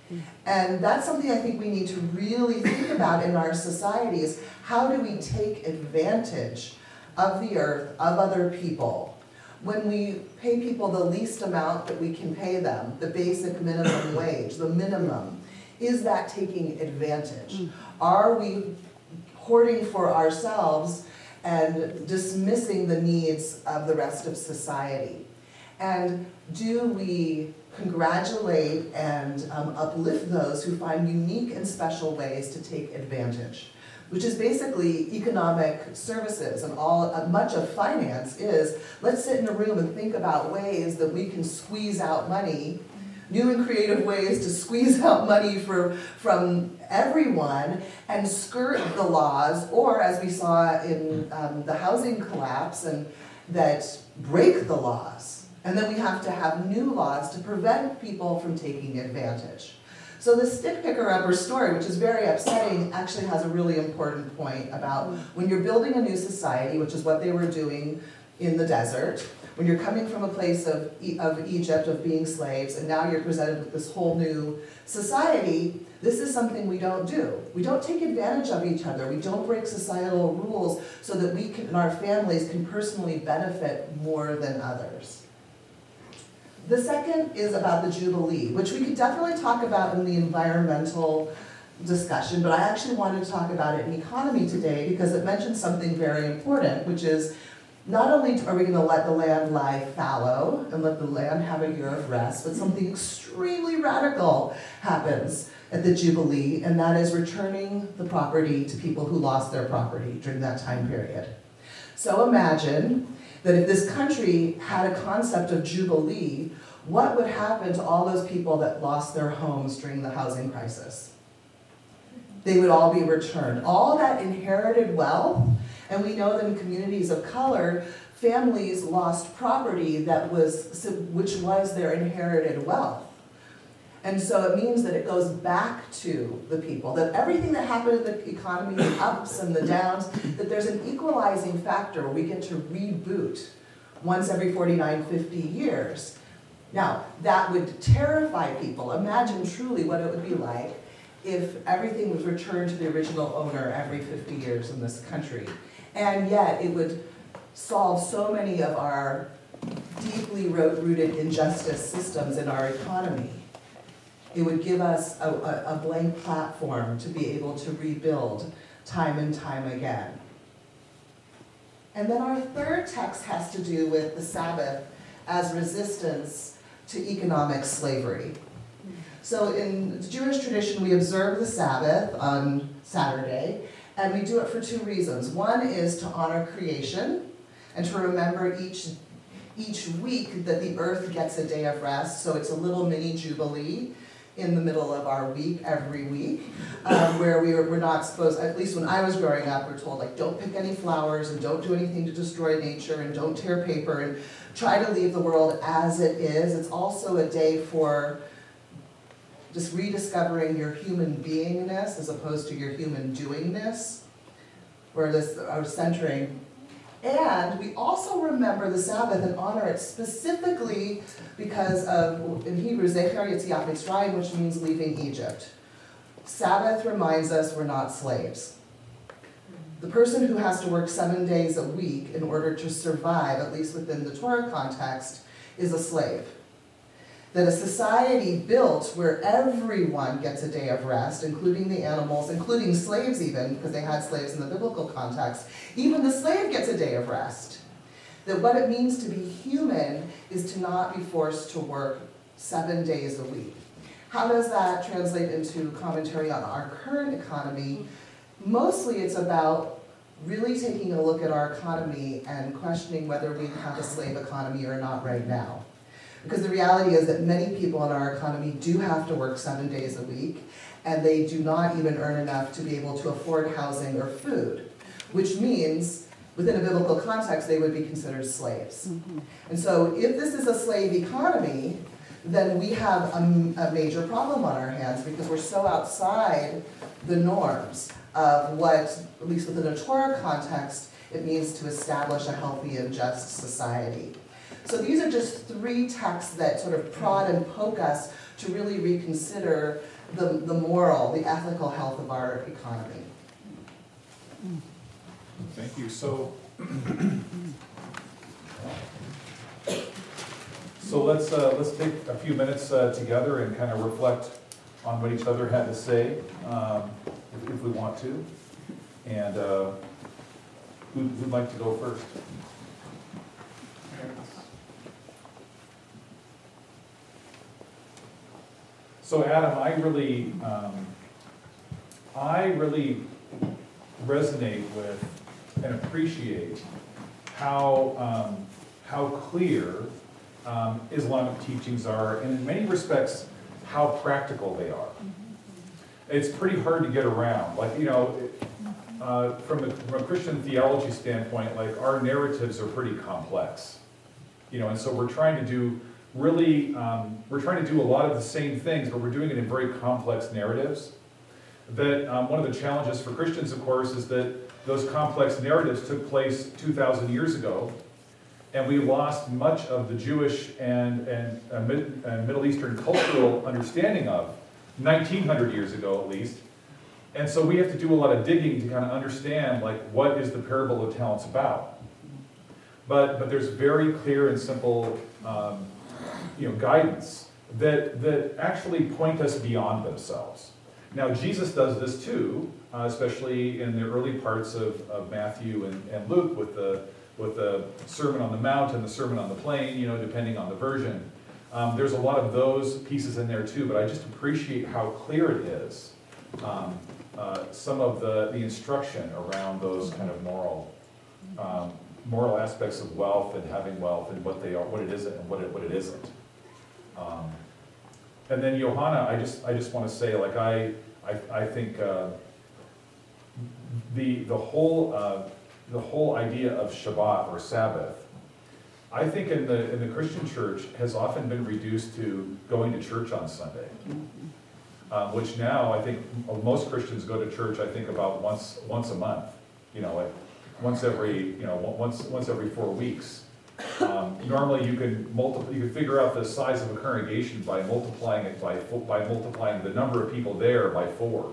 And that's something I think we need to really think about in our society, is how do we take advantage of the earth, of other people, when we pay people the least amount that we can pay them, the basic minimum wage, the minimum. Is that taking advantage? Are we hoarding for ourselves and dismissing the needs of the rest of society? And do we congratulate and um, uplift those who find unique and special ways to take advantage? Which is basically economic services, and all uh, much of finance is, let's sit in a room and think about ways that we can squeeze out money, new and creative ways to squeeze out money for, from everyone and skirt the laws, or as we saw in um, the housing collapse, and that break the laws. And then we have to have new laws to prevent people from taking advantage. So the stick picker-upper story, which is very upsetting, actually has a really important point about when you're building a new society, which is what they were doing in the desert, when you're coming from a place of, of Egypt, of being slaves, and now you're presented with this whole new society, this is something we don't do. We don't take advantage of each other. We don't break societal rules so that we can, and our families can personally benefit more than others. The second is about the Jubilee, which we could definitely talk about in the environmental discussion, but I actually wanted to talk about it in economy today because it mentions something very important, which is not only are we going to let the land lie fallow and let the land have a year of rest, but something extremely radical happens at the Jubilee, and that is returning the property to people who lost their property during that time period. So imagine that if this country had a concept of Jubilee, what would happen to all those people that lost their homes during the housing crisis? They would all be returned. All that inherited wealth, and we know that in communities of color, families lost property that was, which was their inherited wealth. And so it means that it goes back to the people, that everything that happened in the economy, the ups and the downs, that there's an equalizing factor where we get to reboot once every forty-nine, fifty years. Now, that would terrify people. Imagine truly what it would be like if everything was returned to the original owner every fifty years in this country. And yet it would solve so many of our deeply rooted injustice systems in our economy. It would give us a, a, a blank platform to be able to rebuild time and time again. And then our third text has to do with the Sabbath as resistance to economic slavery. So in the Jewish tradition, we observe the Sabbath on Saturday, and we do it for two reasons. One is to honor creation and to remember each, each week that the earth gets a day of rest, so it's a little mini jubilee in the middle of our week, every week, um, where we were, we're not supposed, at least when I was growing up, we're told, like, don't pick any flowers and don't do anything to destroy nature and don't tear paper and try to leave the world as it is. It's also a day for just rediscovering your human beingness as opposed to your human doingness, where this, our centering. And we also remember the Sabbath and honor it specifically because of, in Hebrew, Zecher Yetziat Mitzrayim, which means leaving Egypt. Sabbath reminds us we're not slaves. The person who has to work seven days a week in order to survive, at least within the Torah context, is a slave. That a society built where everyone gets a day of rest, including the animals, including slaves even, because they had slaves in the biblical context, even the slave gets a day of rest. That what it means to be human is to not be forced to work seven days a week. How does that translate into commentary on our current economy? Mostly it's about really taking a look at our economy and questioning whether we have a slave economy or not right now. Because the reality is that many people in our economy do have to work seven days a week, and they do not even earn enough to be able to afford housing or food, which means, within a biblical context, they would be considered slaves. Mm-hmm. And so if this is a slave economy, then we have a, a major problem on our hands because we're so outside the norms of what, at least within a Torah context, it means to establish a healthy and just society. So these are just three texts that sort of prod and poke us to really reconsider the, the moral, the ethical health of our economy. Thank you. So, so let's uh, let's take a few minutes uh, together and kind of reflect on what each other had to say, um, if, if we want to. And uh, who, who'd like to go first? So Adam, I really, um, I really resonate with and appreciate how um, how clear um, Islamic teachings are, and in many respects, how practical they are. It's pretty hard to get around. Like, you know, uh, from, a, from a Christian theology standpoint, like, our narratives are pretty complex. You know, and so we're trying to do really, um, we're trying to do a lot of the same things, but we're doing it in very complex narratives. That um, one of the challenges for Christians, of course, is that those complex narratives took place two thousand years ago, and we lost much of the Jewish and, and, uh, Mid, and Middle Eastern cultural understanding of nineteen hundred years ago, at least. And so we have to do a lot of digging to kind of understand, like, what is the parable of talents about? But, but there's very clear and simple um, you know, guidance that, that actually point us beyond themselves. Now, Jesus does this too, uh, especially in the early parts of, of Matthew and, and Luke with the, with the Sermon on the Mount and the Sermon on the Plain, you know, depending on the version. Um, there's a lot of those pieces in there too, but I just appreciate how clear it is, um, uh, some of the, the instruction around those kind of moral um, moral aspects of wealth and having wealth and what they are, what it is and what it, what it isn't. Um, and then Johanna, I just I just want to say, like, I I, I think uh, the the whole uh, the whole idea of Shabbat or Sabbath, I think in the in the Christian church has often been reduced to going to church on Sunday, um, which now I think most Christians go to church, I think, about once once a month, you know, like once every you know once once every four weeks. Um, normally, you can multiply. You can figure out the size of a congregation by multiplying it by by multiplying the number of people there by four,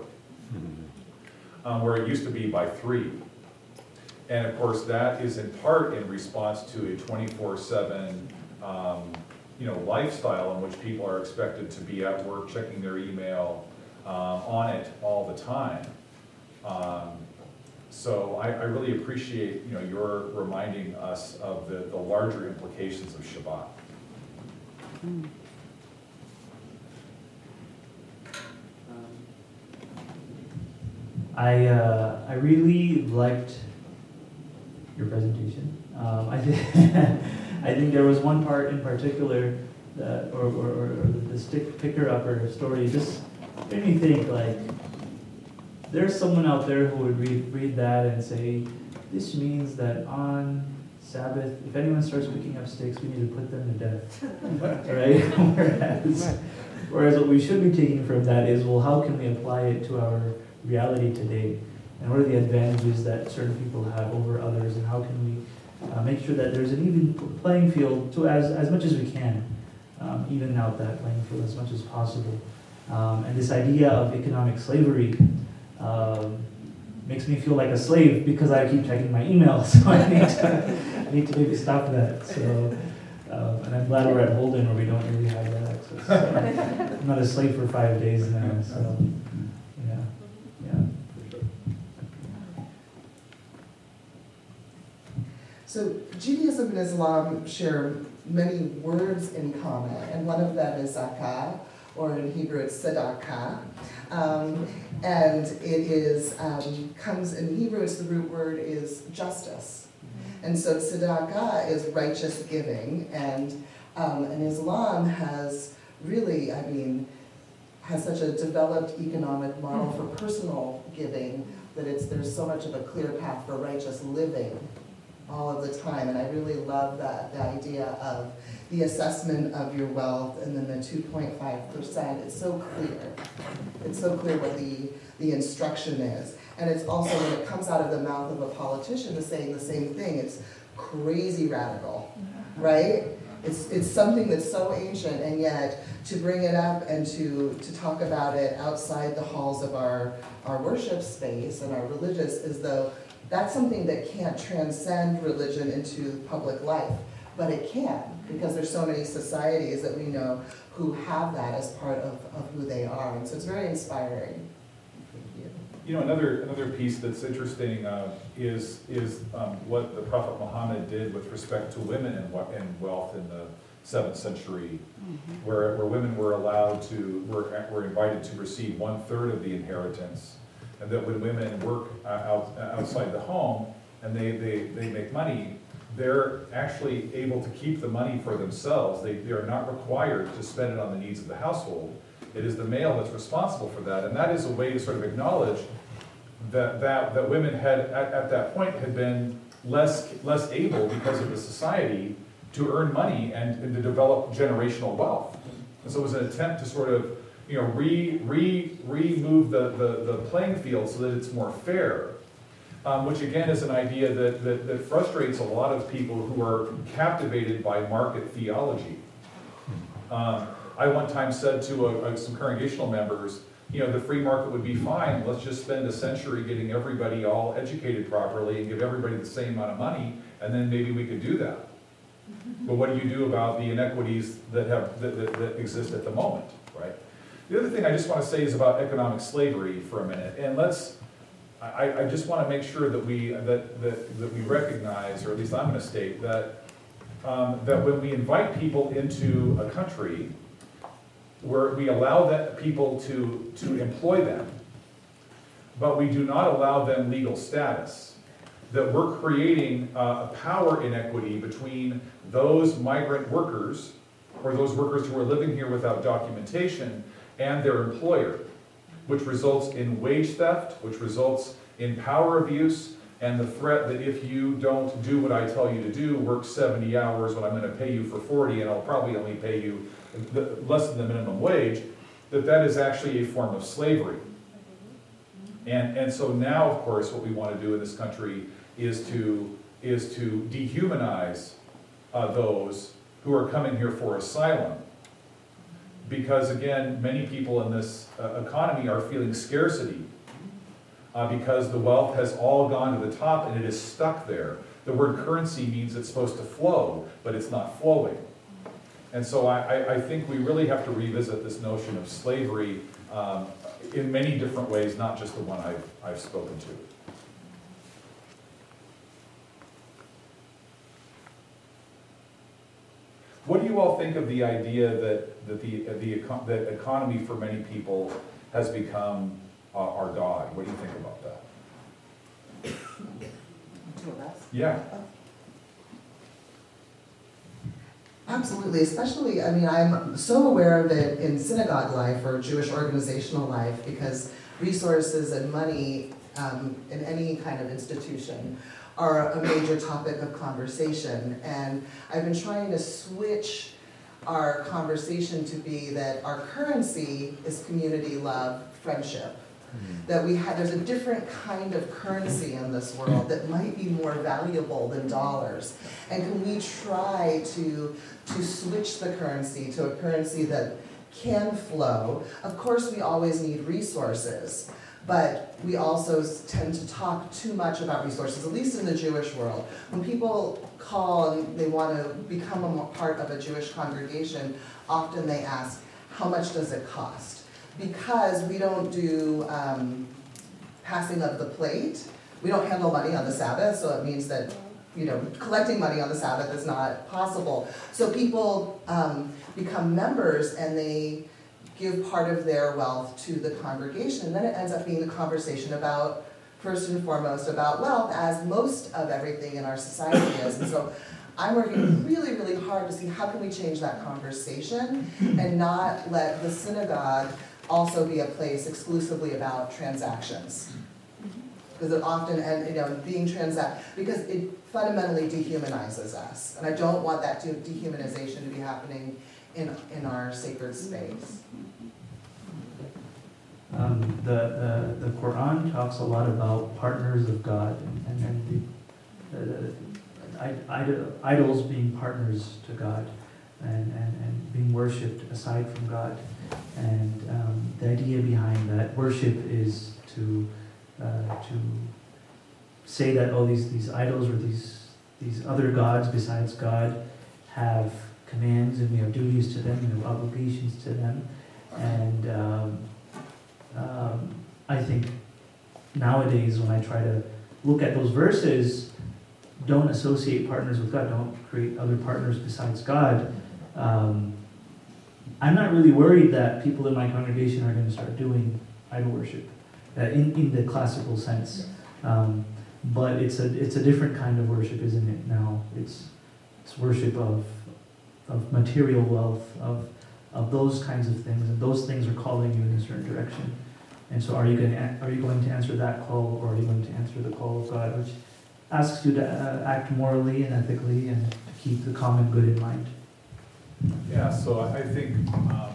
um, where it used to be by three. And of course, that is in part in response to a twenty-four seven, um, you know, lifestyle in which people are expected to be at work, checking their email, um, on it all the time. Um, So I, I really appreciate, you know, your reminding us of the, the larger implications of Shabbat. I, uh, I really liked your presentation. Um, I, think, I think there was one part in particular that, or, or, or the stick picker upper story just made me think, like, there's someone out there who would read, read that and say, this means that on Sabbath, if anyone starts picking up sticks, we need to put them to death, right? Whereas, whereas what we should be taking from that is, well, how can we apply it to our reality today? And what are the advantages that certain people have over others? And how can we uh, make sure that there's an even playing field to as, as much as we can, um, even out that playing field as much as possible. Um, and this idea of economic slavery um, makes me feel like a slave because I keep checking my email, so I need to, I need to maybe stop that. So, um, and I'm glad we're at Holden where we don't really have that access. So I'm not a slave for five days now, so yeah, yeah. So Judaism and Islam share many words in common, and one of them is zakah, or in Hebrew it's tzedakah. Um, and it is, um, comes in Hebrew, it's the root word is justice. And so tzedakah is righteous giving, and, um, and Islam has really, I mean, has such a developed economic model for personal giving that it's, there's so much of a clear path for righteous living all of the time. And I really love that, the idea of the assessment of your wealth and then the two point five percent. It's so clear. It's so clear what the, the instruction is. And it's also, when it comes out of the mouth of a politician is saying the same thing, it's crazy radical, right? It's, it's something that's so ancient, and yet to bring it up and to, to talk about it outside the halls of our, our worship space and our religious, as though that's something that can't transcend religion into public life. But it can, because there's so many societies that we know who have that as part of, of who they are. And so it's very inspiring. Thank you. You know, another another piece that's interesting uh, is is um, what the Prophet Muhammad did with respect to women and, and wealth in the seventh century, mm-hmm. where, where women were allowed to, were, were invited to receive one third of the inheritance. And that when women work uh, out, uh, outside the home and they, they, they make money, they're actually able to keep the money for themselves. They, they are not required to spend it on the needs of the household. It is the male that's responsible for that. And that is a way to sort of acknowledge that, that, that women had, at, at that point, had been less, less able because of the society to earn money and, and to develop generational wealth. And so it was an attempt to sort of, you know, re, re, remove the, the, the playing field so that it's more fair. Um, which again is an idea that, that, that frustrates a lot of people who are captivated by market theology. Um, I one time said to a, a, some congregational members, you know, the free market would be fine. Let's just spend a century getting everybody all educated properly and give everybody the same amount of money, and then maybe we could do that. But what do you do about the inequities that have that, that, that exist at the moment, right? The other thing I just want to say is about economic slavery for a minute, and let's. I, I just want to make sure that we that, that, that we recognize, or at least I'm going to state, that um, that when we invite people into a country, where we allow that people to, to employ them, but we do not allow them legal status, that we're creating uh, a power inequity between those migrant workers, or those workers who are living here without documentation, and their employer, which results in wage theft, which results in power abuse, and the threat that if you don't do what I tell you to do, work seventy hours when I'm going to pay you for forty, and I'll probably only pay you the, less than the minimum wage, that that is actually a form of slavery. And, and so now, of course, what we want to do in this country is to, is to dehumanize uh, those who are coming here for asylum. Because again, many people in this uh, economy are feeling scarcity uh, because the wealth has all gone to the top and it is stuck there. The word currency means it's supposed to flow, but it's not flowing. And so I, I, I think we really have to revisit this notion of slavery um, in many different ways, not just the one I've, I've spoken to. what do you all think of the idea that, that the, the, econ- that economy for many people has become uh, our God? What do you think about that? Two of us. Yeah. Absolutely, especially, I mean, I'm so aware of it in synagogue life or Jewish organizational life because resources and money um, in any kind of institution are a major topic of conversation. And I've been trying to switch our conversation to be that our currency is community, love, friendship. That we have, there's a different kind of currency in this world that might be more valuable than dollars. And can we try to, to switch the currency to a currency that can flow? Of course, we always need resources, but we also tend to talk too much about resources, at least in the Jewish world. When people call and they want to become a part of a Jewish congregation, often they ask, how much does it cost? Because we don't do um, passing of the plate, we don't handle money on the Sabbath, so it means that, you know, collecting money on the Sabbath is not possible. So people um, become members and they give part of their wealth to the congregation, and then it ends up being a conversation about, first and foremost, about wealth, as most of everything in our society is. And so I'm working really, really hard to see how can we change that conversation and not let the synagogue also be a place exclusively about transactions. Because it often, and you know, being transact, because it fundamentally dehumanizes us. And I don't want that to, dehumanization to be happening in, in our sacred space. Um, the, the, the Quran talks a lot about partners of God and, and, and the, the, the idol, idols being partners to God and, and, and being worshipped aside from God. And um, the idea behind that worship is to uh, to say that oh these these idols or these these other gods besides God have commands and we have duties to them, we have obligations to them, and um, um, I think nowadays when I try to look at those verses, don't associate partners with God, don't create other partners besides God. Um, I'm not really worried that people in my congregation are going to start doing idol worship uh, in, in the classical sense. Um, but it's a it's a different kind of worship, isn't it, now? It's it's worship of of material wealth, of of those kinds of things, and those things are calling you in a certain direction. And so are you going to are you going to answer that call, or are you going to answer the call of God, which asks you to uh, act morally and ethically and to keep the common good in mind? Yeah, so I I think um,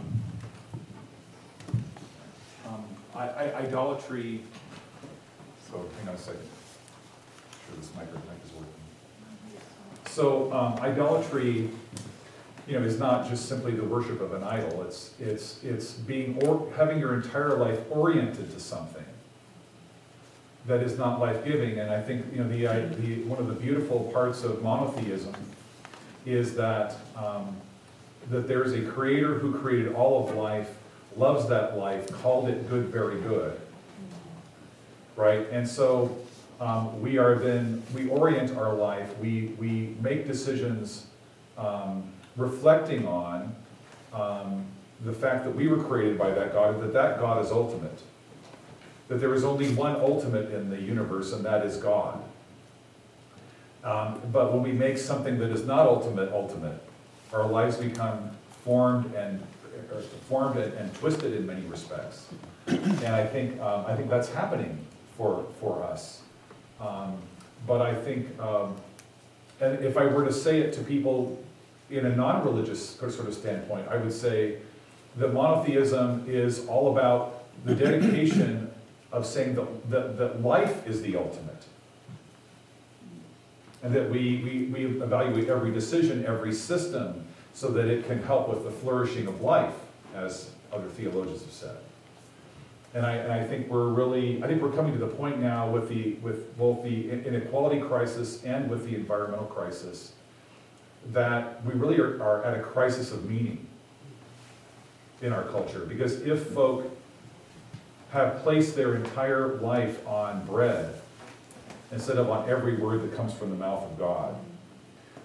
um, I, I, idolatry, so hang on a second. I'm sure this microphone is working. So um, idolatry, you know, is not just simply the worship of an idol. It's it's it's being or having your entire life oriented to something that is not life-giving. And I think, you know, the the one of the beautiful parts of monotheism is that. Um, that there's a creator who created all of life, loves that life, called it good, very good, right? And so um, we are then, we orient our life, we, we make decisions um, reflecting on um, the fact that we were created by that God, that that God is ultimate, that there is only one ultimate in the universe, and that is God. Um, but when we make something that is not ultimate, ultimate, our lives become formed and or formed and, and twisted in many respects, and I think um, I think that's happening for for us. Um, but I think, um, and if I were to say it to people in a non-religious sort of standpoint, I would say that monotheism is all about the dedication of saying that that, that life is the ultimate. And that we, we, we evaluate every decision, every system, so that it can help with the flourishing of life, as other theologians have said. And I, and I think we're really, I think we're coming to the point now with the with both the inequality crisis and with the environmental crisis that we really are, are at a crisis of meaning in our culture. Because if folk have placed their entire life on bread, instead of on every word that comes from the mouth of God,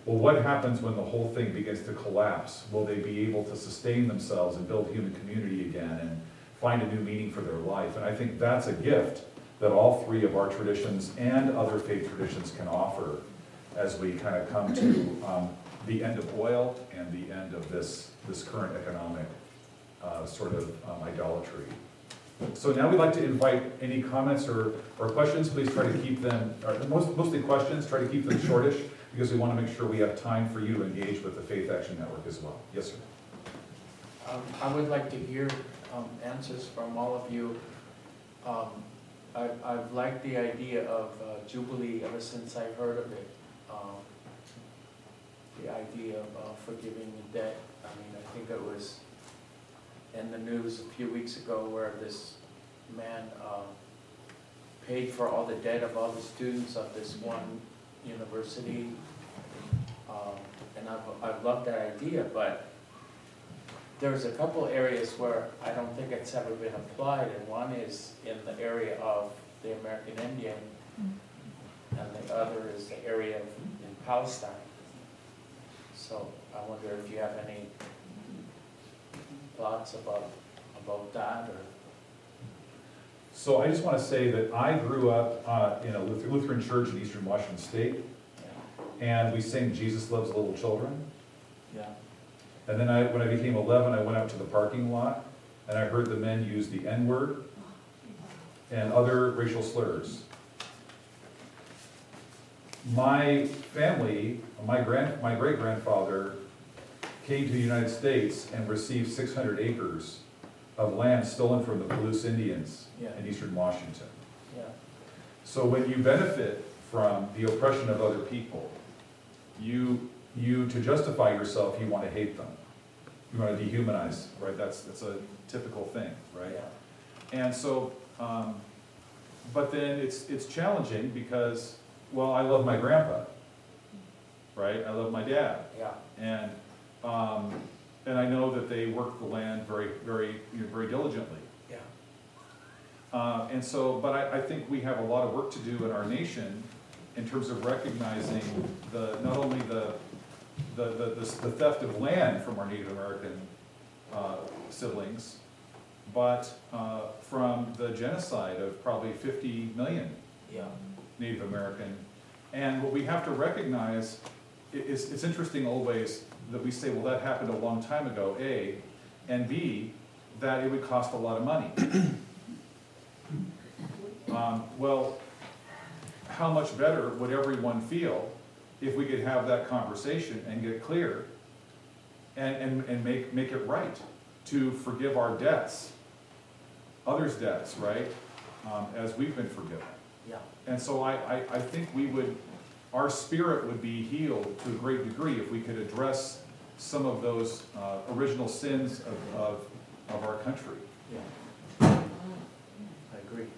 well, what happens when the whole thing begins to collapse? Will they be able to sustain themselves and build human community again and find a new meaning for their life? And I think that's a gift that all three of our traditions and other faith traditions can offer as we kind of come to um, the end of oil and the end of this, this current economic uh, sort of um, idolatry. So now we'd like to invite any comments or, or questions. Please try to keep them, or most, mostly questions, try to keep them shortish, because we want to make sure we have time for you to engage with the Faith Action Network as well. Yes, sir. Um, I would like to hear um, answers from all of you. Um, I, I've liked the idea of uh, Jubilee ever since I heard of it. Um, the idea of uh, forgiving the debt. I mean, I think it was in the news a few weeks ago where this man uh, paid for all the debt of all the students of this one university. Um, and I've, I've loved that idea, but there's a couple areas where I don't think it's ever been applied, and one is in the area of the American Indian, and the other is the area of, in Palestine. So I wonder if you have any thoughts about, about that, or? So I just want to say that I grew up uh, in a Lutheran church in Eastern Washington State, Yeah. and we sang Jesus Loves Little Children. Yeah. And then I, when I became eleven, I went out to the parking lot, and I heard the men use the N-word and other racial slurs. My family, my grand, my great-grandfather came to the United States and received six hundred acres of land stolen from the Palouse Indians Yeah. in Eastern Washington. Yeah. So when you benefit from the oppression of other people, you, you, to justify yourself, you want to hate them. You want to dehumanize, right? That's, that's a typical thing, right? Yeah. And so, um, but then it's, it's challenging because, well, I love my grandpa, right? I love my dad. Yeah. And, um, and I know that they work the land very, very, you know, very diligently. Yeah. Uh, and so, but I, I think we have a lot of work to do in our nation in terms of recognizing the, not only the, the, the, the the theft of land from our Native American uh, siblings, but uh, from the genocide of probably fifty million Yeah. Native American. And what we have to recognize, i- is, it's interesting always that we say, well, that happened a long time ago, A, and B, that it would cost a lot of money. Um, well, how much better would everyone feel if we could have that conversation and get clear and, and, and make, make it right to forgive our debts, others' debts, right? Um, as we've been forgiven. Yeah. And so I, I, I think we would, our spirit would be healed to a great degree if we could address some of those uh, original sins of, of, of our country. Yeah. I agree.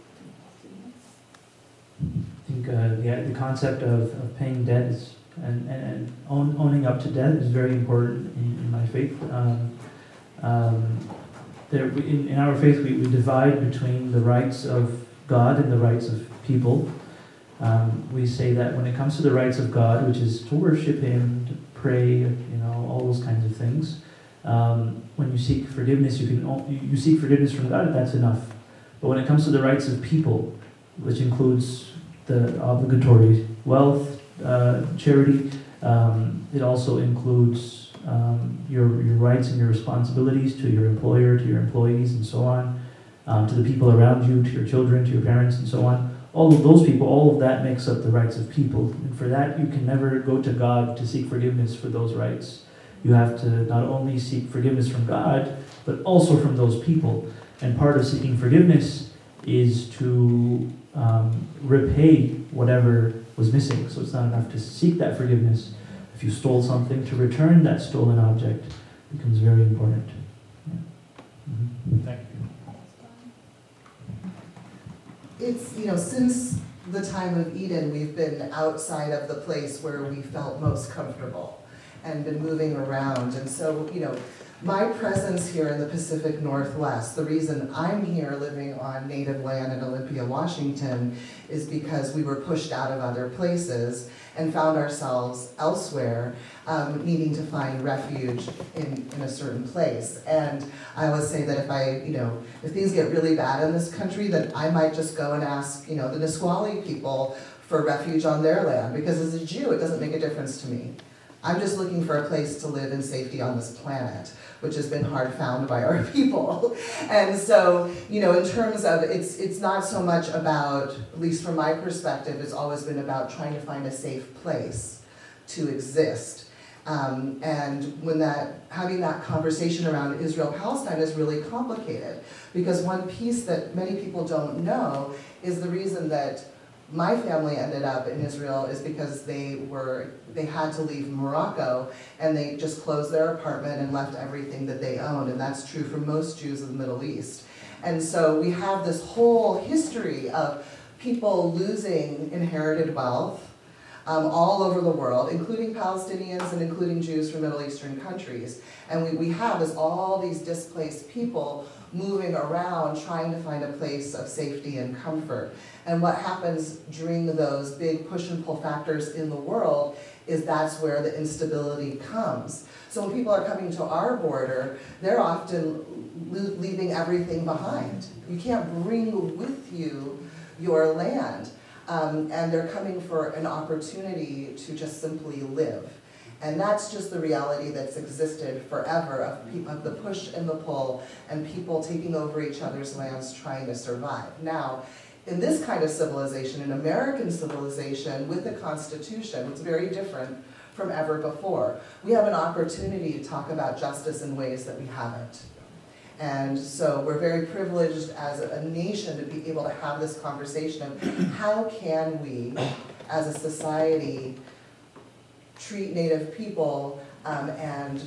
I think uh, the, the concept of, of paying debt is, and, and, and own, owning up to debt is very important in, in my faith. Um, um, there, we- in, in our faith, we, we divide between the rights of God and the rights of people. Um, we say that when it comes to the rights of God, which is to worship Him, to pray, you know, all those kinds of things, um, when you seek forgiveness, you can o- you you seek forgiveness from God. That's enough. But when it comes to the rights of people, which includes the obligatory wealth, uh, charity, um, it also includes um, your your rights and your responsibilities to your employer, to your employees, and so on, um, to the people around you, to your children, to your parents, and so on. All of those people, all of that makes up the rights of people. And for that, you can never go to God to seek forgiveness for those rights. You have to not only seek forgiveness from God, but also from those people. And part of seeking forgiveness is to um, repay whatever was missing. So it's not enough to seek that forgiveness. If you stole something, to return that stolen object becomes very important. Yeah. Mm-hmm. Thank you. It's, you know, since the time of Eden, we've been outside of the place where we felt most comfortable and been moving around. And so, you know, my presence here in the Pacific Northwest, the reason I'm here living on native land in Olympia, Washington, is because we were pushed out of other places. and found ourselves elsewhere, um, needing to find refuge in, in a certain place. And I always say that if I, you know, if things get really bad in this country, then I might just go and ask, you know, the Nisqually people for refuge on their land, because as a Jew, it doesn't make a difference to me. I'm just looking for a place to live in safety on this planet, which has been hard found by our people. And so, you know, in terms of, it's it's not so much about, at least from my perspective, it's always been about trying to find a safe place to exist. Um, and when that, having that conversation around Israel-Palestine is really complicated, because one piece that many people don't know is the reason that my family ended up in Israel is because they were, they had to leave Morocco, and they just closed their apartment and left everything that they owned, and that's true for most Jews of the Middle East. And so we have this whole history of people losing inherited wealth um, all over the world, including Palestinians and including Jews from Middle Eastern countries. And we, we have is all these displaced people moving around trying to find a place of safety and comfort. And what happens during those big push and pull factors in the world is that's where the instability comes. So when people are coming to our border, they're often lo- leaving everything behind. You can't bring with you your land. Um, and they're coming for an opportunity to just simply live. And that's just the reality that's existed forever of, pe- of the push and the pull and people taking over each other's lands trying to survive. Now, in this kind of civilization, in American civilization with the Constitution, it's very different from ever before. We have an opportunity to talk about justice in ways that we haven't. And so we're very privileged as a nation to be able to have this conversation of how can we, as a society, treat Native people um, and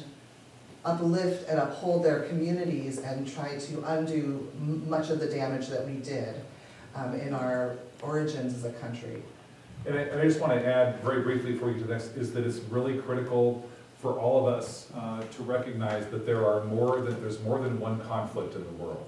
uplift and uphold their communities and try to undo m- much of the damage that we did um, in our origins as a country. And I, and I just want to add very briefly before we get to the next, is that it's really critical for all of us uh, to recognize that there are more than, there's more than one conflict in the world.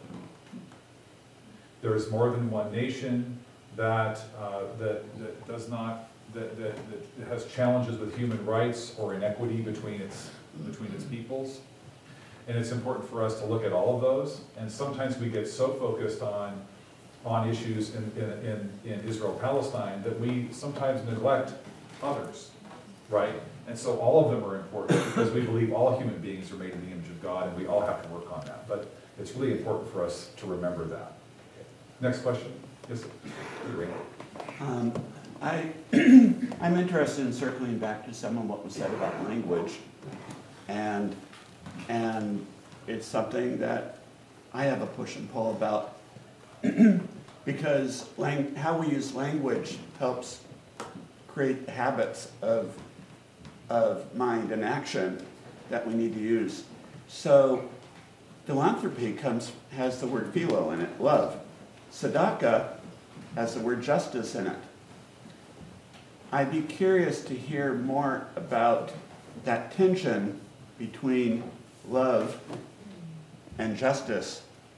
There is more than one nation that, uh, that, that does not, that, that, that has challenges with human rights or inequity between its, between its peoples. And it's important for us to look at all of those. And sometimes we get so focused on, on issues in, in, in, in Israel-Palestine that we sometimes neglect others, right? And so all of them are important because we believe all human beings are made in the image of God, and we all have to work on that. But it's really important for us to remember that. Next question. Yes, um, I, I'm interested in circling back to some of what was said about language. And, and it's something that I have a push and pull about because lang- how we use language helps create habits of of mind and action that we need to use. So philanthropy comes has the word philo in it, love. Tzedakah has the word justice in it. I'd be curious to hear more about that tension between love and justice.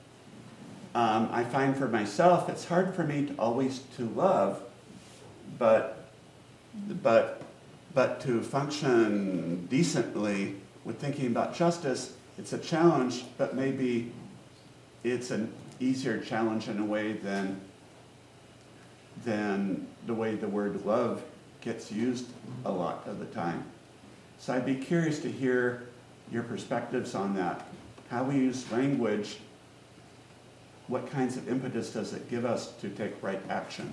Um, I find for myself it's hard for me to always to love, but but But to function decently with thinking about justice, it's a challenge, but maybe it's an easier challenge in a way than, than the way the word love gets used a lot of the time. So I'd be curious to hear your perspectives on that. How we use language, what kinds of impetus does it give us to take right action?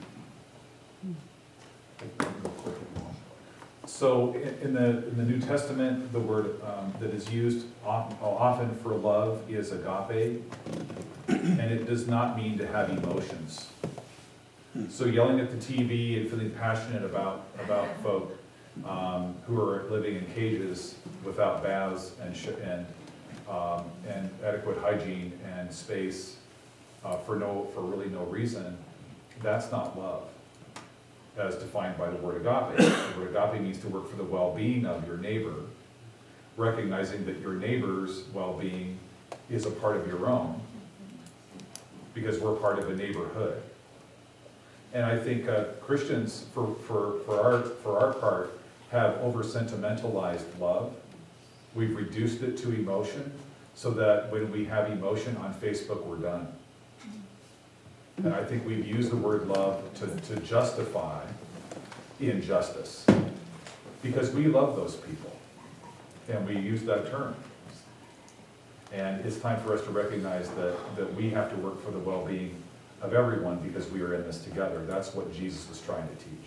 So in in the, in the New Testament, the word um, that is used often, often for love is agape, and it does not mean to have emotions. So yelling at the T V and feeling passionate about, about folk um, who are living in cages without baths and, sh- and, um, and adequate hygiene and space uh, for no, for really no reason, that's not love, as defined by the word agape. The word agape means to work for the well-being of your neighbor, recognizing that your neighbor's well-being is a part of your own, because we're part of a neighborhood. And I think uh, Christians, for, for, for, our, for our part, have over-sentimentalized love. We've reduced it to emotion, so that when we have emotion on Facebook, we're done. And I think we've used the word love to, to justify injustice, because we love those people, and we use that term. And it's time for us to recognize that, that we have to work for the well-being of everyone, because we are in this together. That's what Jesus was trying to teach.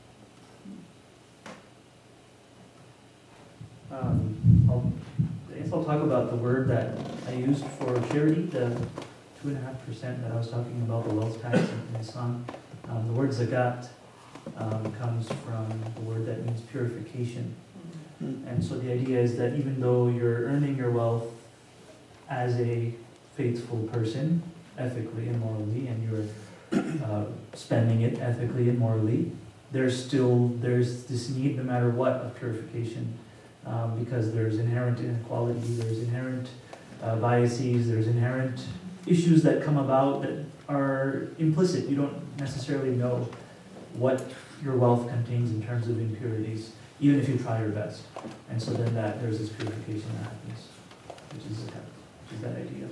Um, I'll, I guess I'll talk about the word that I used for charity, the two and a half percent that I was talking about, the wealth tax in Islam. Um, the word zakat um, comes from the word that means purification. And so the idea is that even though you're earning your wealth as a faithful person, ethically and morally, and you're uh, spending it ethically and morally, there's still, there's this need, no matter what, of purification. Um, because there's inherent inequality, there's inherent uh, biases, there's inherent issues that come about that are implicit. You don't necessarily know what your wealth contains in terms of impurities, even if you try your best. And so then that there's this purification that happens, which is, which is that idea.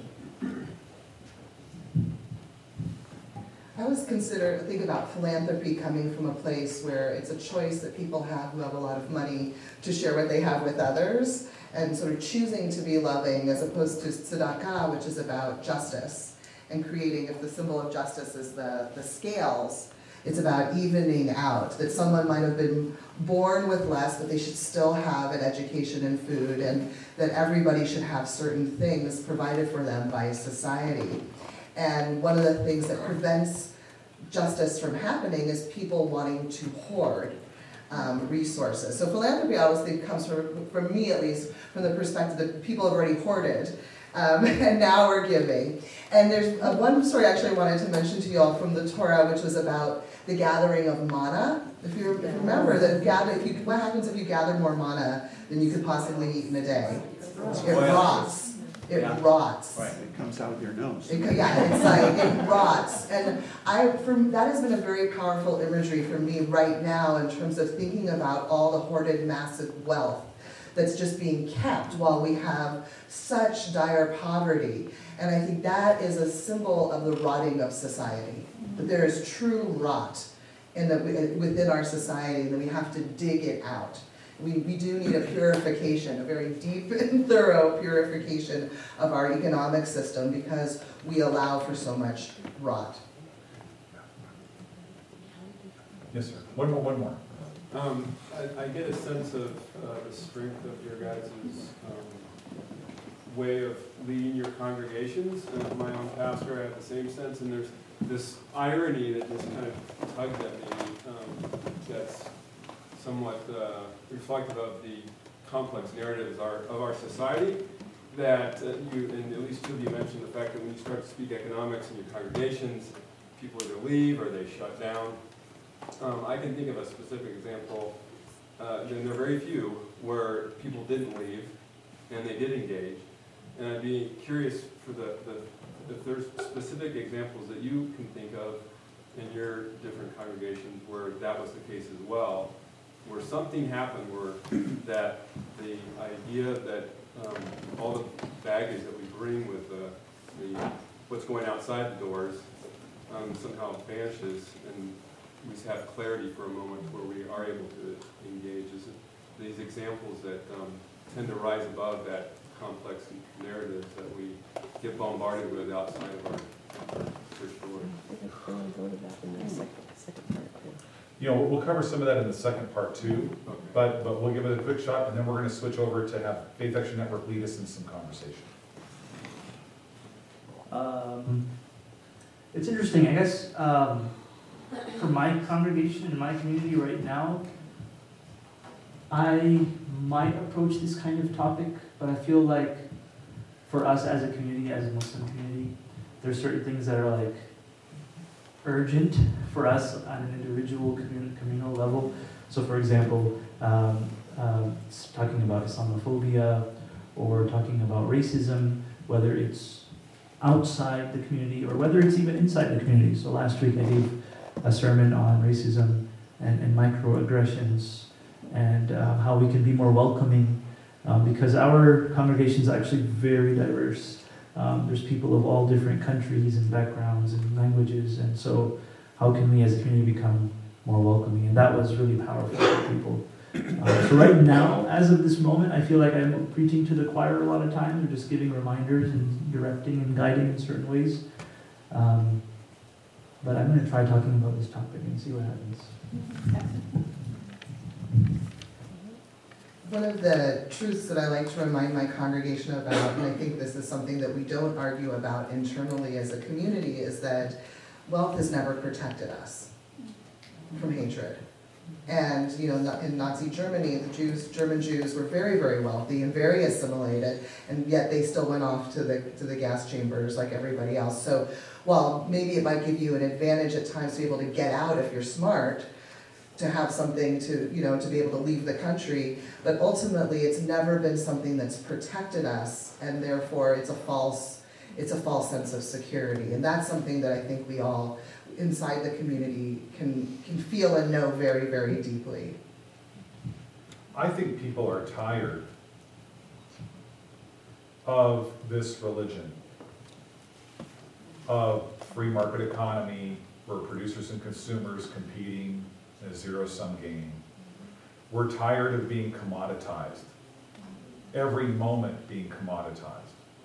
I always consider, think about philanthropy coming from a place where it's a choice that people have who have a lot of money to share what they have with others, and sort of choosing to be loving, as opposed to tzedakah, which is about justice, and creating, if the symbol of justice is the, the scales, it's about evening out, that someone might have been born with less, but they should still have an education and food, and that everybody should have certain things provided for them by society. And one of the things that prevents justice from happening is people wanting to hoard um, resources. So philanthropy, I always think, comes from, from me at least, from the perspective that people have already hoarded, um, and now we're giving. And there's uh, one story actually I wanted to mention to you all from the Torah, which was about the gathering of manna. If you if you remember, that gather, if you, what happens if you gather more manna than you could possibly eat in a day? It rots. It Yeah. rots. Right, it comes out of your nose. It, yeah, it's like, it rots. And I, from, that has been a very powerful imagery for me right now in terms of thinking about all the hoarded massive wealth that's just being kept while we have such dire poverty. And I think that is a symbol of the rotting of society. That there is true rot in the, within our society, and that we have to dig it out. We, we do need a purification, a very deep and thorough purification of our economic system, because we allow for so much rot. Yes, sir. One more, one more. Um, I, I get a sense of uh, the strength of your guys' um, way of leading your congregations. And as my own pastor, I have the same sense, and there's this irony that just kind of tugged at me um, that's somewhat uh, reflective of the complex narratives our, of our society, that uh, you, and at least two of you mentioned the fact that when you start to speak economics in your congregations, people either leave or they shut down. Um, I can think of a specific example, uh, and there are very few, where people didn't leave and they did engage. And I'd be curious for the, the if there's specific examples that you can think of in your different congregations where that was the case as well, where something happened where that the idea that um, all the baggage that we bring with the, the what's going outside the doors um, somehow vanishes, and we have clarity for a moment where we are able to engage. Is it these examples that um, tend to rise above that complex narrative that we get bombarded with outside of our, our church doors? You know, we'll cover some of that in the second part too, Okay. but, but we'll give it a quick shot, and then we're gonna switch over to have Faith Action Network lead us in some conversation. Um, it's interesting, I guess, um, for my congregation and my community right now, I might approach this kind of topic, but I feel like for us as a community, as a Muslim community, there's certain things that are like urgent for us on an individual commun- communal level. So for example, um, um, talking about Islamophobia or talking about racism, whether it's outside the community or whether it's even inside the community. So last week I gave a sermon on racism and, and microaggressions and um, how we can be more welcoming um, because our congregation is actually very diverse. Um, there's people of all different countries and backgrounds and languages, and so how can we as a community become more welcoming? And that was really powerful for people. Uh, so right now, as of this moment, I feel like I'm preaching to the choir a lot of times, or just giving reminders and directing and guiding in certain ways. Um, but I'm going to try talking about this topic and see what happens. One of the truths that I like to remind my congregation about, and I think this is something that we don't argue about internally as a community, is that wealth has never protected us from hatred. And, you know, in Nazi Germany, the Jews, German Jews were very, very wealthy and very assimilated, and yet they still went off to the, to the gas chambers like everybody else. So while maybe it might give you an advantage at times to be able to get out if you're smart, to have something to, you know, to be able to leave the country, but ultimately it's never been something that's protected us, and therefore it's a false, it's a false sense of security. And that's something that I think we all inside the community can, can feel and know very, very deeply. I think people are tired of this religion, of free market economy, where producers and consumers competing in a zero-sum game. We're tired of being commoditized, every moment being commoditized.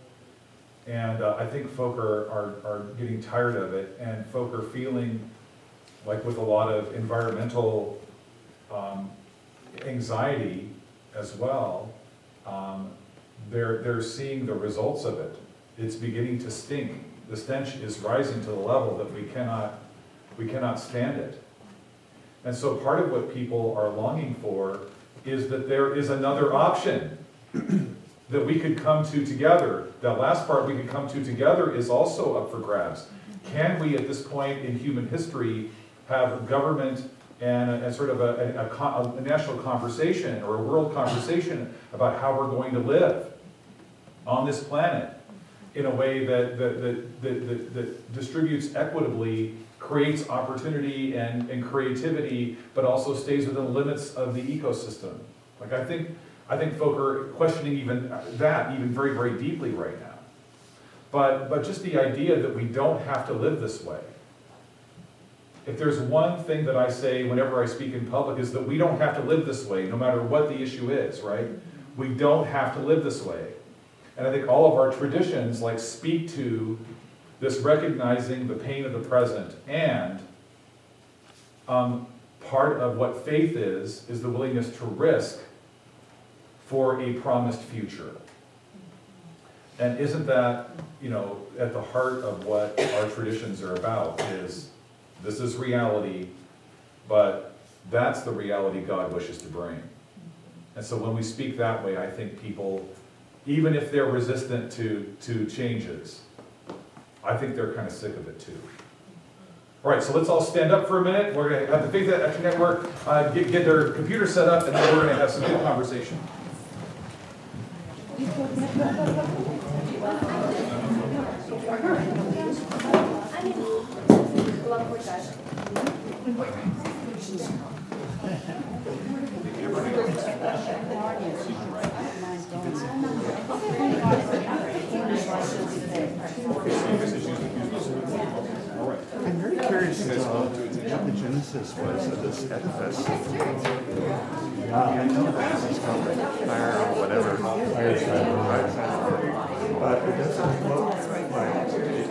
And uh, I think folk are, are, are getting tired of it, and folk are feeling like with a lot of environmental um, anxiety as well, um, they're, they're seeing the results of it. It's beginning to stink. The stench is rising to the level that we cannot, we cannot stand it. And so part of what people are longing for is that there is another option that we could come to together. That last part we could come to together is also up for grabs. Can we, at this point in human history, have government and a, a sort of a, a, a, a national conversation or a world conversation about how we're going to live on this planet in a way that, that, that, that, that, that distributes equitably, creates opportunity and, and creativity, but also stays within the limits of the ecosystem? Like I think, I think folk are questioning even that even very, very deeply right now. But, but just the idea that we don't have to live this way. If there's one thing that I say whenever I speak in public is that we don't have to live this way, no matter what the issue is, right? We don't have to live this way. And I think all of our traditions like speak to this recognizing the pain of the present, and um, part of what faith is, is the willingness to risk for a promised future. And isn't that, you know, at the heart of what our traditions are about, is this is reality, but that's the reality God wishes to bring. And so when we speak that way, I think people, even if they're resistant to, to changes, I think they're kind of sick of it too. All right, so let's all stand up for a minute. We're going to have the Faith Action Network uh, get, get their computer set up, and then we're going to have some good conversation. I'm very curious as to what the genesis was of this edifice. I know that it's called fire or whatever. Fireside. But it doesn't look like it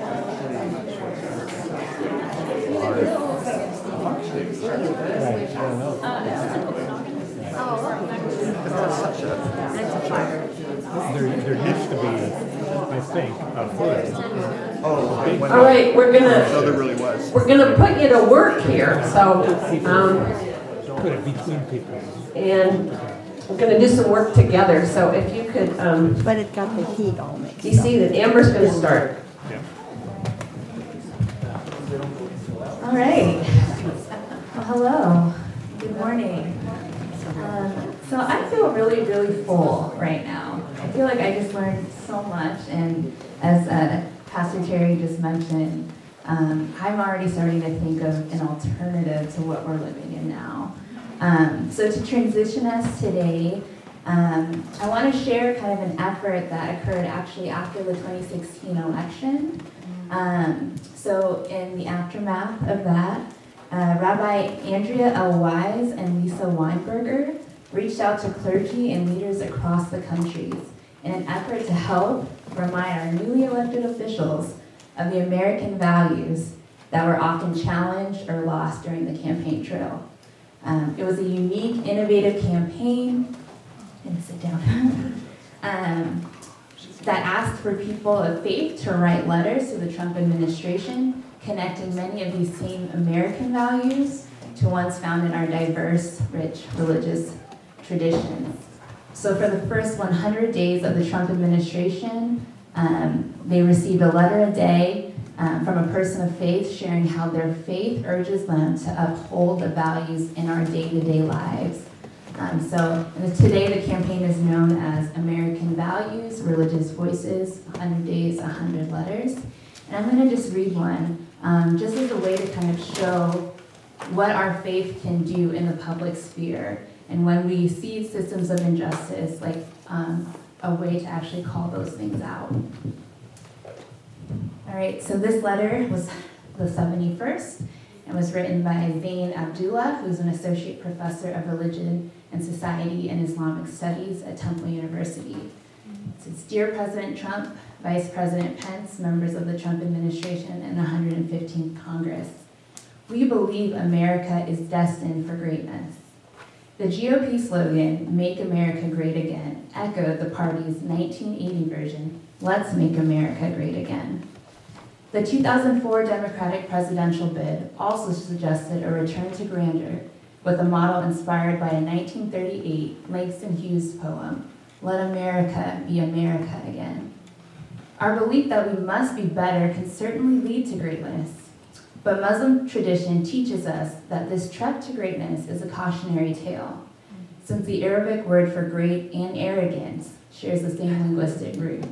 There, there used to be, I think, a hood. Oh, okay. All right, we're gonna, So there really was. we're gonna put you to work here, so, um, Put it between people. and we're gonna do some work together, so if you could, um, But it got the heat all mixed you see that Amber's gonna start. Yeah. All right. Well, hello. Good morning. Um, so I feel really, really full right now. I feel like I just learned so much, and as uh, Pastor Terry just mentioned, um, I'm already starting to think of an alternative to what we're living in now. Um, so to transition us today, um, I want to share kind of an effort that occurred actually after the twenty sixteen election. Um, so in the aftermath of that, uh, Rabbi Andrea L. Wise and Lisa Weinberger reached out to clergy and leaders across the country in an effort to help remind our newly elected officials of the American values that were often challenged or lost during the campaign trail. Um, it was a unique, innovative campaign, and sit down, um, that asked for people of faith to write letters to the Trump administration, connecting many of these same American values to ones found in our diverse, rich religious traditions. So for the first one hundred days of the Trump administration, um, they received a letter a day um, from a person of faith sharing how their faith urges them to uphold the values in our day-to-day lives. Um, so today the campaign is known as American Values, Religious Voices, one hundred days, one hundred letters. And I'm going to just read one, um, just as a way to kind of show what our faith can do in the public sphere. And when we see systems of injustice, like um, a way to actually call those things out. All right, so this letter was the seventy-first and was written by Zain Abdullah, who's an associate professor of religion and society and Islamic studies at Temple University. It says, Dear President Trump, Vice President Pence, members of the Trump administration, and the one hundred fifteenth Congress, we believe America is destined for greatness. The G O P slogan, Make America Great Again, echoed the party's nineteen eighty version, Let's Make America Great Again. The two thousand four Democratic presidential bid also suggested a return to grandeur with a model inspired by a nineteen thirty-eight Langston Hughes poem, Let America Be America Again. Our belief that we must be better can certainly lead to greatness. But Muslim tradition teaches us that this trek to greatness is a cautionary tale, since the Arabic word for great and arrogance shares the same linguistic root,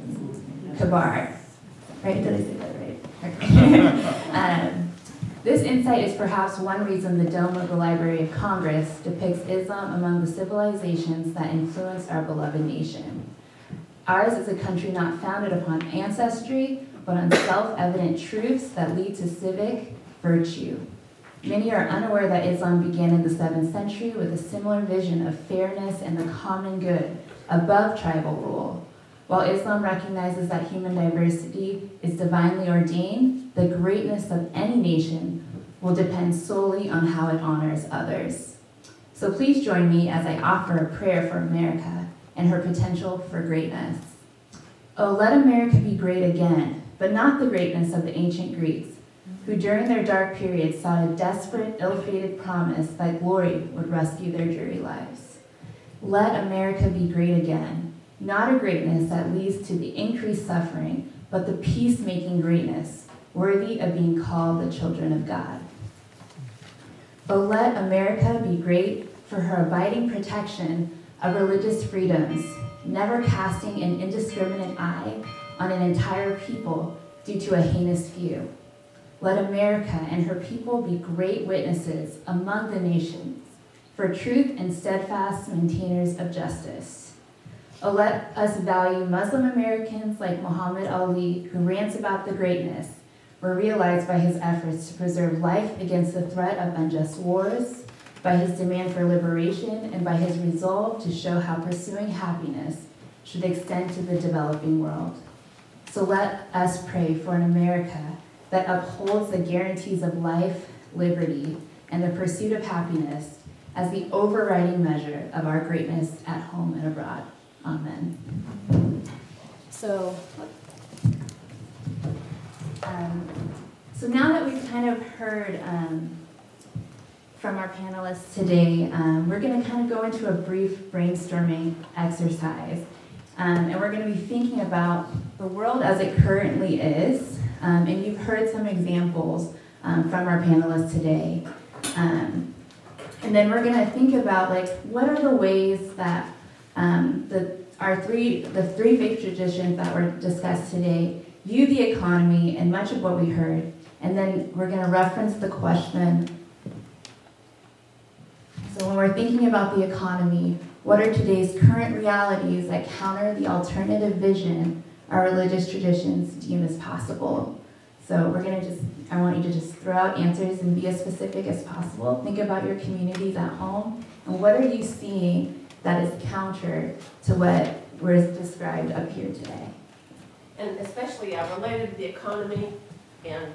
kabar. Right? Did I say that right? Okay. um, this insight is perhaps one reason the dome of the Library of Congress depicts Islam among the civilizations that influenced our beloved nation. Ours is a country not founded upon ancestry, but on self-evident truths that lead to civic virtue. Many are unaware that Islam began in the seventh century with a similar vision of fairness and the common good above tribal rule. While Islam recognizes that human diversity is divinely ordained, the greatness of any nation will depend solely on how it honors others. So please join me as I offer a prayer for America and her potential for greatness. Oh, let America be great again, but not the greatness of the ancient Greeks, who during their dark period sought a desperate, ill-fated promise that glory would rescue their dreary lives. Let America be great again, not a greatness that leads to the increased suffering, but the peacemaking greatness worthy of being called the children of God. Oh, let America be great for her abiding protection of religious freedoms, never casting an indiscriminate eye on an entire people due to a heinous few. Let America and her people be great witnesses among the nations for truth and steadfast maintainers of justice. Oh, let us value Muslim Americans like Muhammad Ali, who rants about the greatness, were realized by his efforts to preserve life against the threat of unjust wars, by his demand for liberation, and by his resolve to show how pursuing happiness should extend to the developing world. So let us pray for an America that upholds the guarantees of life, liberty, and the pursuit of happiness as the overriding measure of our greatness at home and abroad. Amen. So, um, so now that we've kind of heard um, from our panelists today, um, we're going to kind of go into a brief brainstorming exercise. Um, and we're going to be thinking about the world as it currently is. Um, and you've heard some examples um, from our panelists today. Um, and then we're going to think about, like, what are the ways that um, the our three the three faith traditions that were discussed today view the economy and much of what we heard And then we're going to reference the question. So when we're thinking about the economy, what are today's current realities that counter the alternative vision our religious traditions deem as possible? So we're going to just, I want you to just throw out answers and be as specific as possible. Think about your communities at home, and what are you seeing that is counter to what was described up here today? And especially, yeah, related to the economy and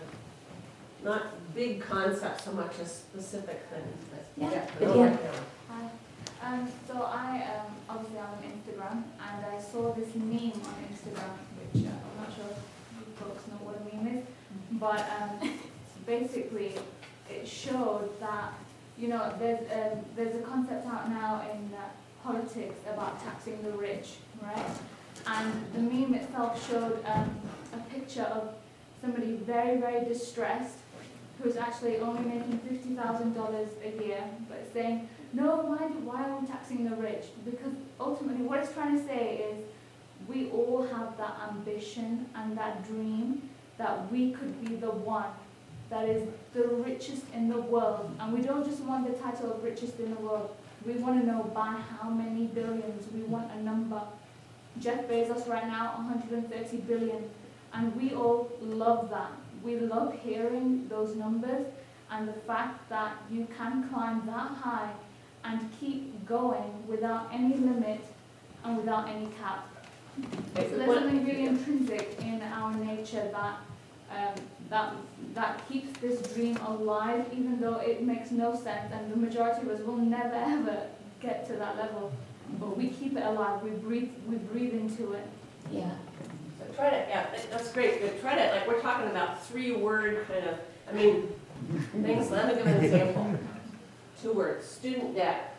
not big concepts so much as specific things. But Yeah, go Vidya. right now. Hi. Um, so I um, obviously I'm on Instagram, and I saw this meme on Instagram, which uh, I'm not sure if you folks know what a meme is, but um, basically it showed that, you know, there's um, there's a concept out now in uh, politics about taxing the rich, right? And the meme itself showed um, a picture of somebody very, very distressed who's actually only making fifty thousand dollars a year, but saying, no, why, do, why are we taxing the rich? Because ultimately what it's trying to say is we all have that ambition and that dream that we could be the one that is the richest in the world. And we don't just want the title of richest in the world. We want to know by how many billions. We want a number. Jeff Bezos right now, one hundred thirty billion. And we all love that. We love hearing those numbers and the fact that you can climb that high and keep going without any limit and without any cap. So there's something really intrinsic in our nature that um, that that keeps this dream alive, even though it makes no sense, and the majority of us will never ever get to that level. But we keep it alive. We breathe. We breathe into it. Yeah. So try to, yeah, that- that's great, but try to, like, we're talking about three-word kind of, I mean, things, let me give an example. Two words, student debt.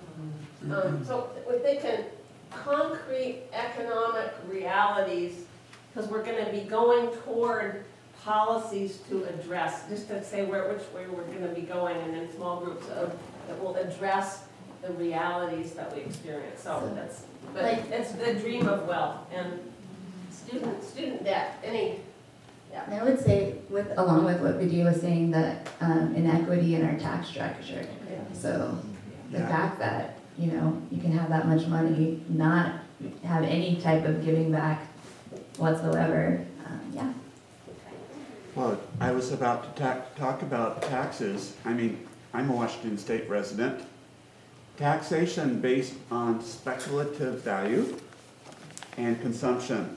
Um, so we're thinking concrete economic realities, because we're gonna be going toward policies to address, just to say where, which way we're gonna be going, and in small groups of, that will address the realities that we experience. So that's, but Like- it's the dream of wealth, and student, student debt, any, And I would say, with along with what Vidya was saying, that um, inequity in our tax structure. So the Yeah. fact that, you know, you can have that much money, not have any type of giving back whatsoever, um, yeah. Well, I was about to ta- talk about taxes. I mean, I'm a Washington State resident. Taxation based on speculative value and consumption.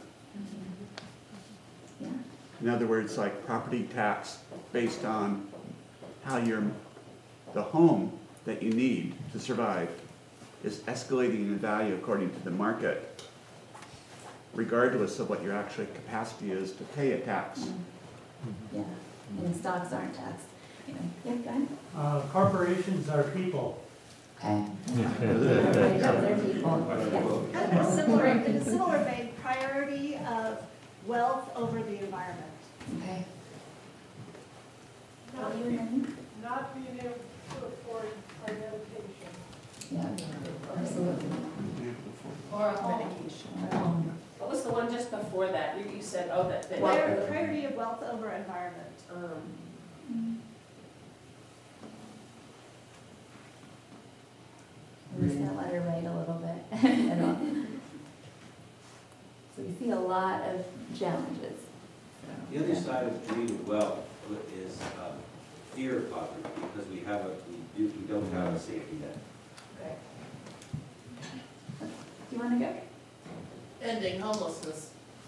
Yeah. In other words, like property tax based on how your, the home that you need to survive is escalating in value according to the market, regardless of what your actual capacity is to pay a tax. Yeah, and stocks aren't taxed, you know. Yeah, go ahead. Uh, corporations are people. Okay. Everybody knows their people. Yeah. Kind of a similar, in a similar vein, priority of wealth over the environment. Okay. Not, You and then? not being able to afford our medication. Yeah, absolutely. or a medication. Um, What was the one just before that? You, you said, oh, that, that. Prior- Priority of wealth over environment. Um, I'm just gonna let her write a little bit. And I'll- So we see a lot of challenges. So, The other yeah. side of dream of wealth is um, fear of poverty, because we have a, we do, we don't have a safety net. okay. Do you wanna go? Ending homelessness.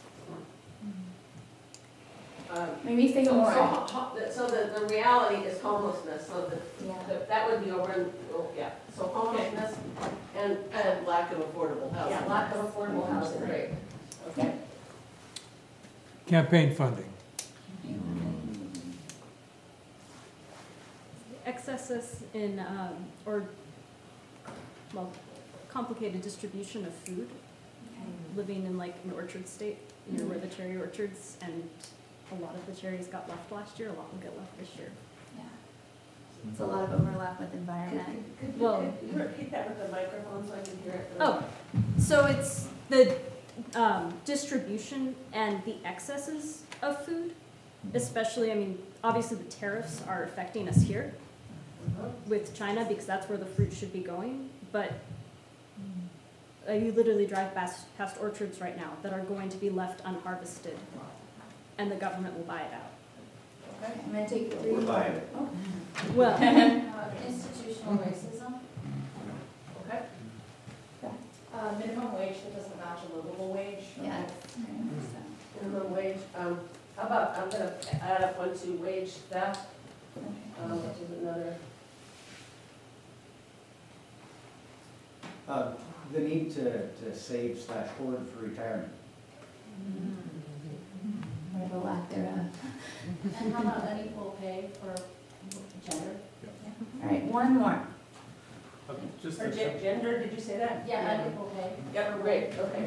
Um, Maybe say So, more. so, ho- ho- so the, the reality is homelessness, so that, Yeah. that- that would be over, in- oh, yeah, so homelessness and, and lack of affordable housing. Yeah, lack of affordable housing, great. Okay. Campaign funding. Excesses in, um, or, well, complicated distribution of food. Living in like an orchard state, you know, where the cherry orchards, and a lot of the cherries got left last year, a lot will get left this year. Yeah. It's a lot of overlap with environment. Could Well- you, could you repeat that with the microphone so I can hear it? Oh, so it's the um, distribution and the excesses of food especially, I mean, obviously the tariffs are affecting us here with China because that's where the fruit should be going, but uh, you literally drive past, past orchards right now that are going to be left unharvested, and the government will buy it out. Okay, I'm gonna take three. We're buying it. Oh. Well, Uh, Institutional racism. Okay. Uh, minimum wage that doesn't match a livable wage. Yeah. Minimum wage, um, how about, I'm gonna add up one to wage theft, um, which is another. Uh, the need to, to save slash hoard for retirement. Or the lack thereof. And how about unequal pay for gender? All right, one more. Uh, Just For a- gen- gender, did you say that? Yeah, unequal pay. Yeah, great, okay.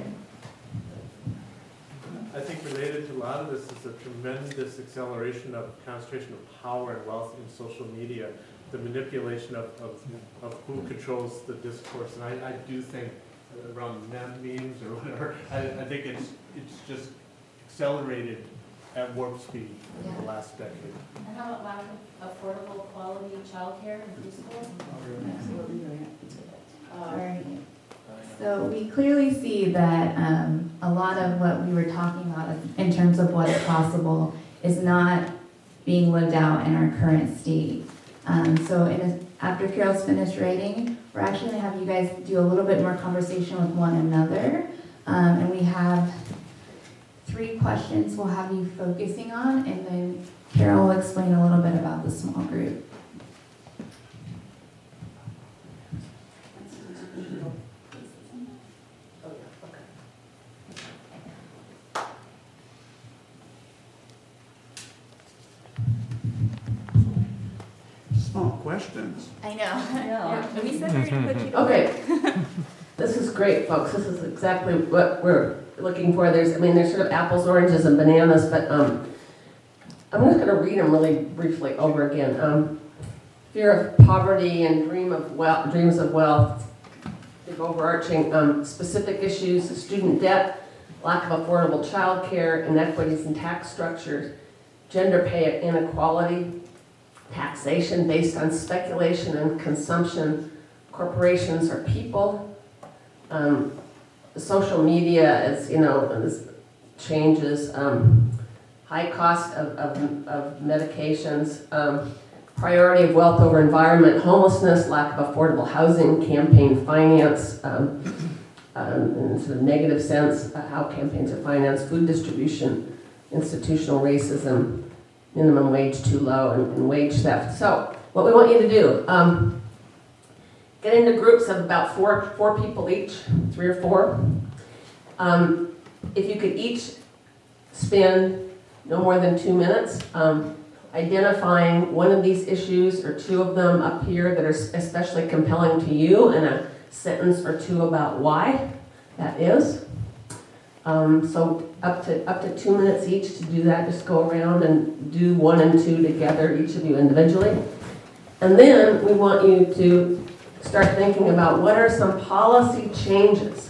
I think related to a lot of this is a tremendous acceleration of concentration of power and wealth in social media, the manipulation of, of, of who controls the discourse. And I, I do think around mem memes or whatever, I, I think it's, it's just accelerated at warp speed in the last decade. And how about lack of affordable quality childcare in preschool? All right. So we clearly see that um, a lot of what we were talking about in terms of what's possible is not being lived out in our current state. Um, so in a, after Carol's finished writing, we're actually going to have you guys do a little bit more conversation with one another. Um, and we have three questions we'll have you focusing on, and then Carol will explain a little bit about the small group. Small questions. I know. Yeah. We said we were going to put you to Okay. This is great, folks. This is exactly what we're looking for. There's, I mean, there's sort of apples, oranges, and bananas, but um, I'm just going to read them really briefly over again. Um, fear of poverty and dream of wealth, dreams of wealth, big overarching um, specific issues, student debt, lack of affordable child care, inequities in tax structures, gender pay inequality, taxation based on speculation and consumption, corporations are people, um, social media is, you know, is changes, um, high cost of, of, of medications, um, priority of wealth over environment, homelessness, lack of affordable housing, campaign finance, um, um, in sort of negative sense, uh, how campaigns are financed, food distribution, institutional racism, minimum wage too low, and, and wage theft. So what we want you to do, um, get into groups of about four, four people each, three or four. Um, if you could each spend no more than two minutes um, identifying one of these issues or two of them up here that are especially compelling to you, and a sentence or two about why that is. Um, so up to up to two minutes each to do that. Just go around and do one and two together, each of you individually. And then we want you to start thinking about what are some policy changes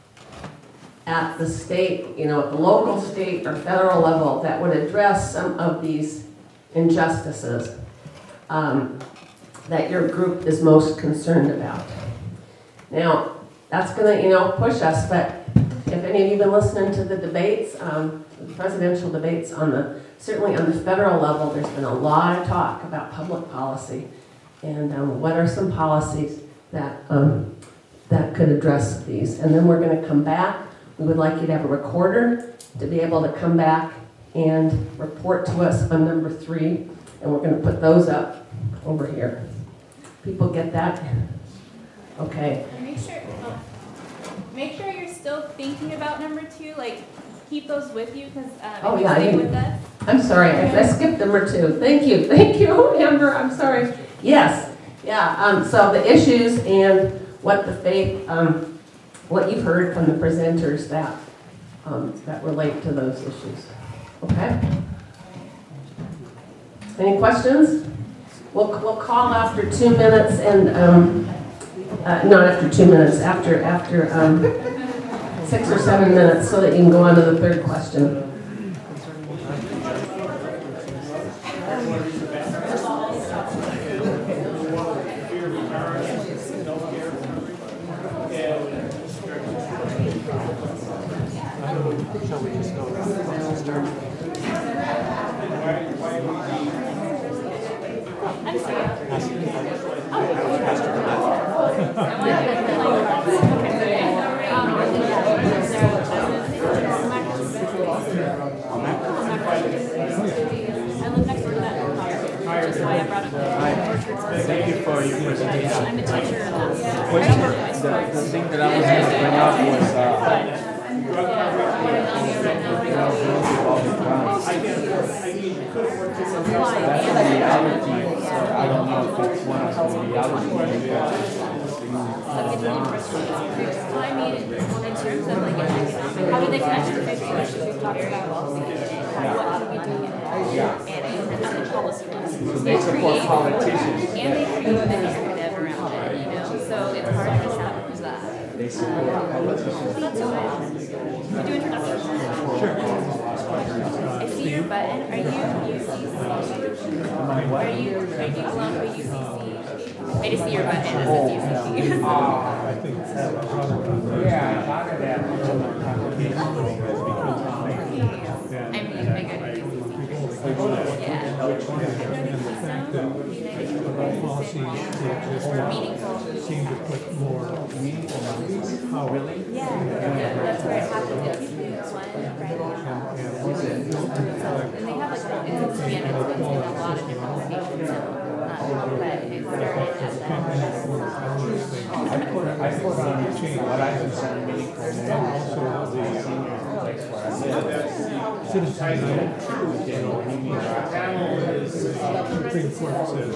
at the state, you know, at the local, state, or federal level that would address some of these injustices um, that your group is most concerned about. Now, that's going to, you know, push us, but if any of you have been listening to the debates, um, the presidential debates on the, certainly on the federal level, there's been a lot of talk about public policy and um, what are some policies that, um, that could address these. And then we're going to come back. We would like you to have a recorder to be able to come back and report to us on number three, and we're going to put those up over here. People get that? Okay. Make sure, oh, make sure you're still thinking about number two. Like, keep those with you because uh, Oh, if yeah, you stay I with us. I'm sorry, I, I skipped number two. Thank you, thank you, Amber. I'm sorry. Yes, yeah. Um, so the issues and what the faith, um, what you've heard from the presenters that um, that relate to those issues. Okay. Any questions? We'll we'll call after two minutes and um, uh, not after two minutes. After after um, six or seven minutes, so that you can go on to the third question. I'm sorry. Thank you for your presentation. I'm a teacher and that's. The, the thing that I was going to bring up was, uh, I don't know if it's one of the reality. I mean, in terms of like economic, how do they connect to the fifty issues we've talked about? What should we do in it? And and the policy. So they support politicians. And they create the narrative around it, you know, so it's hard to establish that. They support politicians. That's all right. We do introductions. Sure. I see your button. Are you U C C? Am I what? Are you, are you belong to U C C? I just see your button. It says U C C. I think yeah, I thought of that because my congregation because I'm I go to U C C. Yeah. policies that exist seem to put more meaningful numbers. How really? Yeah, that's where it happens. It's usually one right now. And they have like a it's expanded to a lot of different locations now. Um, but it started at the I put, I put on what I consider meaningful and also the citizen United, you know, he means Supreme Court says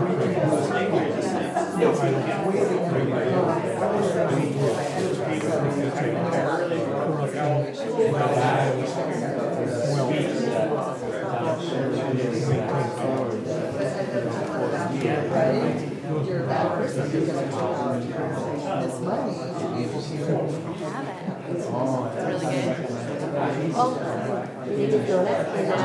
this money. Oh, it's really good. Oh, you need to do it, and then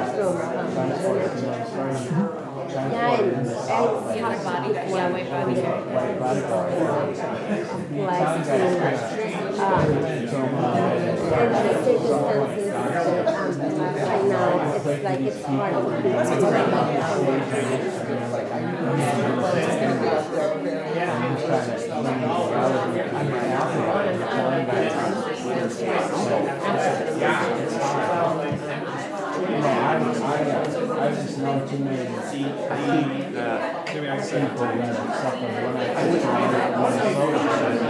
yeah, and, and The other body, yeah, white body hair. like to, um, in the circumstances that, um, right now, it's like it's hard to do. I just know too many people that suffer when I just made it one photo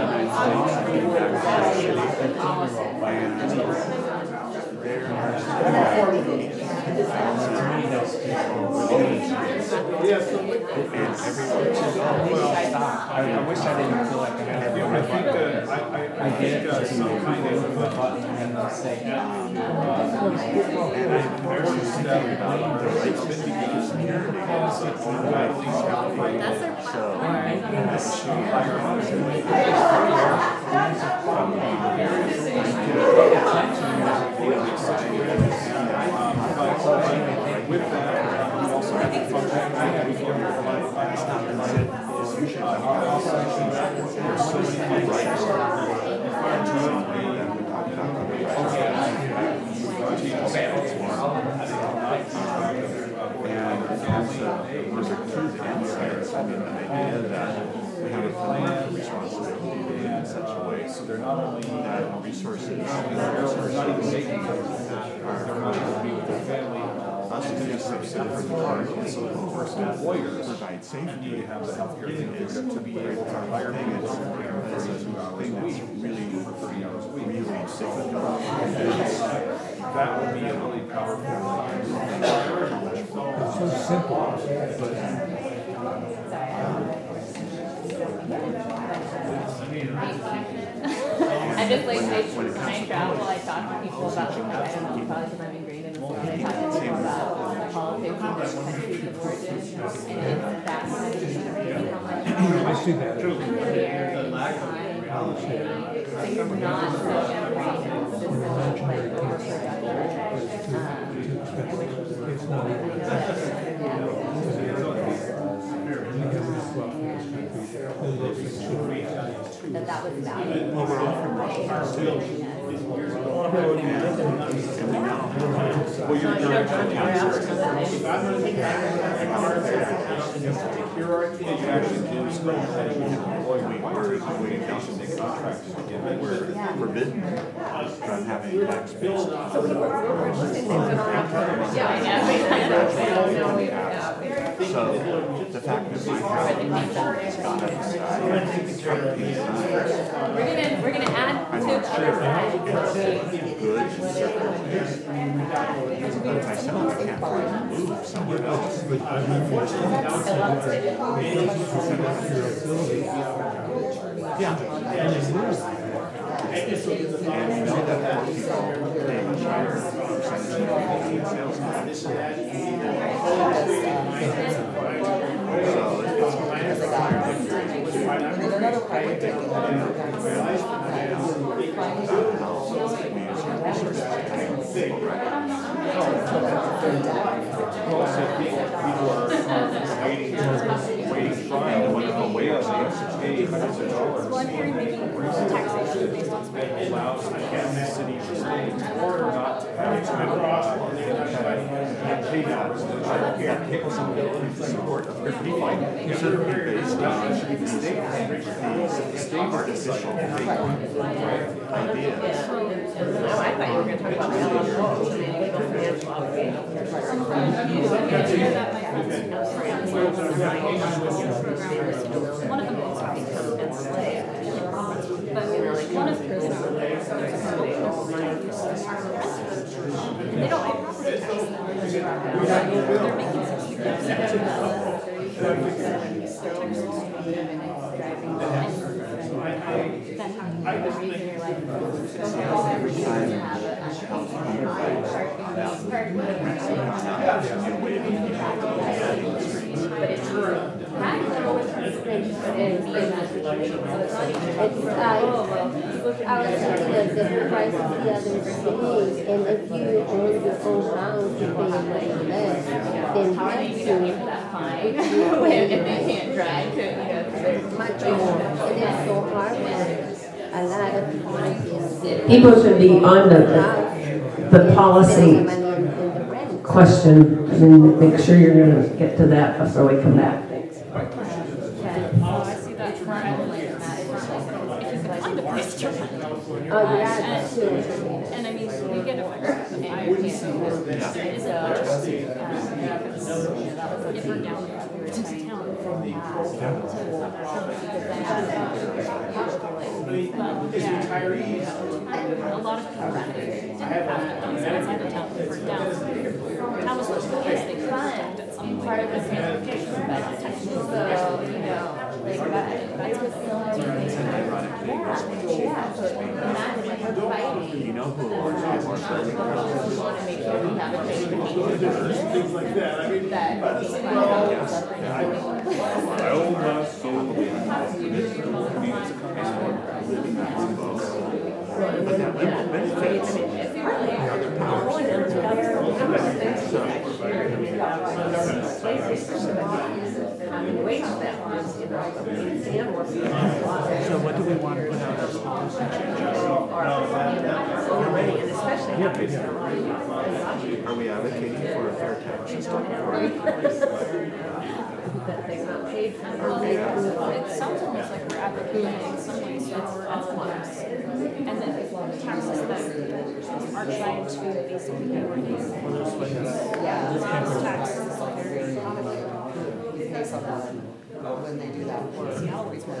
I wish I didn't feel like I had to. I think that, I, I, I get think uh, some kind of, the button and they'll say, and I, there's a step about the rights because policy on that least California. That's their platform. With that, you also have to function, I have to feel like it's not been said, is uh, our operation, there's so many rights. And also, there's a key insights, I mean, the idea that we have a plan responsibility in such a way so they're not only that resources, they're not even making them, they're not going to be with their family. Us to be safe for the park, and so of course employers provide safety, need to have the healthcare thing to be able to hire people to work thirty-two hours a week, really for thirty hours a week, really safe. That would be a really powerful. it's so simple, but I just like, I, when I travel, I talk to people about, like, I don't know, probably because I'm ingrained in this world, I talk to people about politics and different countries of origin, and it's fascinating to see how much. I see that. So you're not so ingrained in the system of, like, It's not even. that that was valuable. Well, we're all from Washington. And we now have Well, you're, you're actually yeah, you actually do spend employee communication and contracts to give it. We're forbidden from having tax-based. So the fact that my house has got a We're gonna, we're gonna add I'm to not the sure other side. if it's good in certain ways. But if I sell it, I can't afford to move somewhere else. Yeah. And you know that more people pay much higher percentage of the sales tax. So it's kind of higher than And another part we're taking on Also, people are waiting, waiting, trying to wait on the way on the pay hundreds of dollars. Well, I'm hearing making taxation based on That allows the cities or states or not to have to pay dollars. that people's ability to support their people should be based on the state, the state artificial ideas. No, I thought you were gonna talk about the illegal financial obligations. One of them is to become enslaved. But one of them is they don't pay property tax. They're making sixty It's like, I was thinking of the price of the other day, and if you own your own house, you pay much less than rent to. If they can't drive to, you know, Much more, and it's so hard for a lot of people in the city. People should be on the, the policy question, and make sure you're gonna get to that before we come back. Thanks. Oh, I see that. If you can find a place to rent. Oh, yeah, that's true. And I mean, we get affected. I understand. Is it interesting? If we're down there, we're in town. But yeah, a lot of people didn't have it outside the town for down. That was what the case they fund at some point. part of the transportation budget. So, you know, like that, that's what still has to be. Yeah, yeah, so imagine like we're fighting. You know who We want to make sure we have a transportation that these So what do we want to put out as policy changes? Are we advocating for a fair tax system? That they're not paid for. Well, it sounds almost like we're advocating in some ways for envelopes, and then taxes that are trying to basically be reduced. Yeah, sales taxes, like very when they do that for It's, um,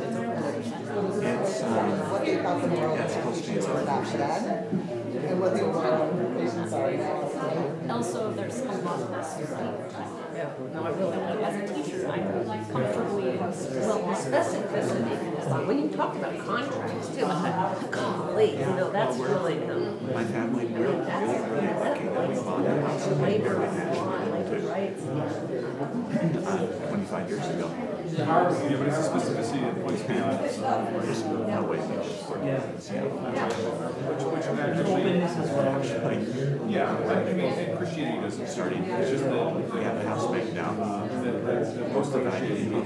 what they thought the moral yeah, it's supposed to be implications were back then, and what the moral implications are now. Also, there's a lot less free time. No, I really, as a teacher, I'm comfortably well off. Specificity. When you talk about contracts too, I thought, golly, you know, that's really, um, my family, we're really, really lucky that we bought a house in labor Mary law, labor rights. uh, twenty-five years ago. Yeah, but it's a specificity that points beyond. Just no way we could afford it. Seattle. Which, which actually, yeah, I mean, Christianity doesn't start, it's just that We have a house back down. that, that most of the Christianity is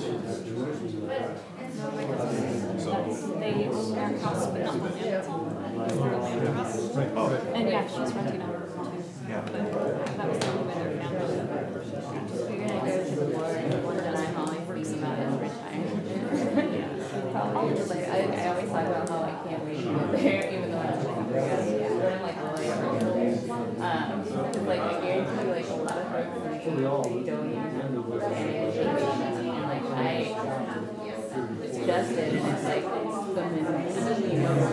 So they own their house, but not the land. And yeah, she's renting out her home too. Yeah. But that was the only way their family. You're gonna go to the board, the one that I'm always thinking about is retirement. Probably just like, I, I always talk about how I can't wait to get there, even though I'm like, but I'm like, oh, like, um, cause like, I guarantee you, like, a lot of folks, like, they don't even manage, and like, I just did, and it's like, it's the minimum, you know,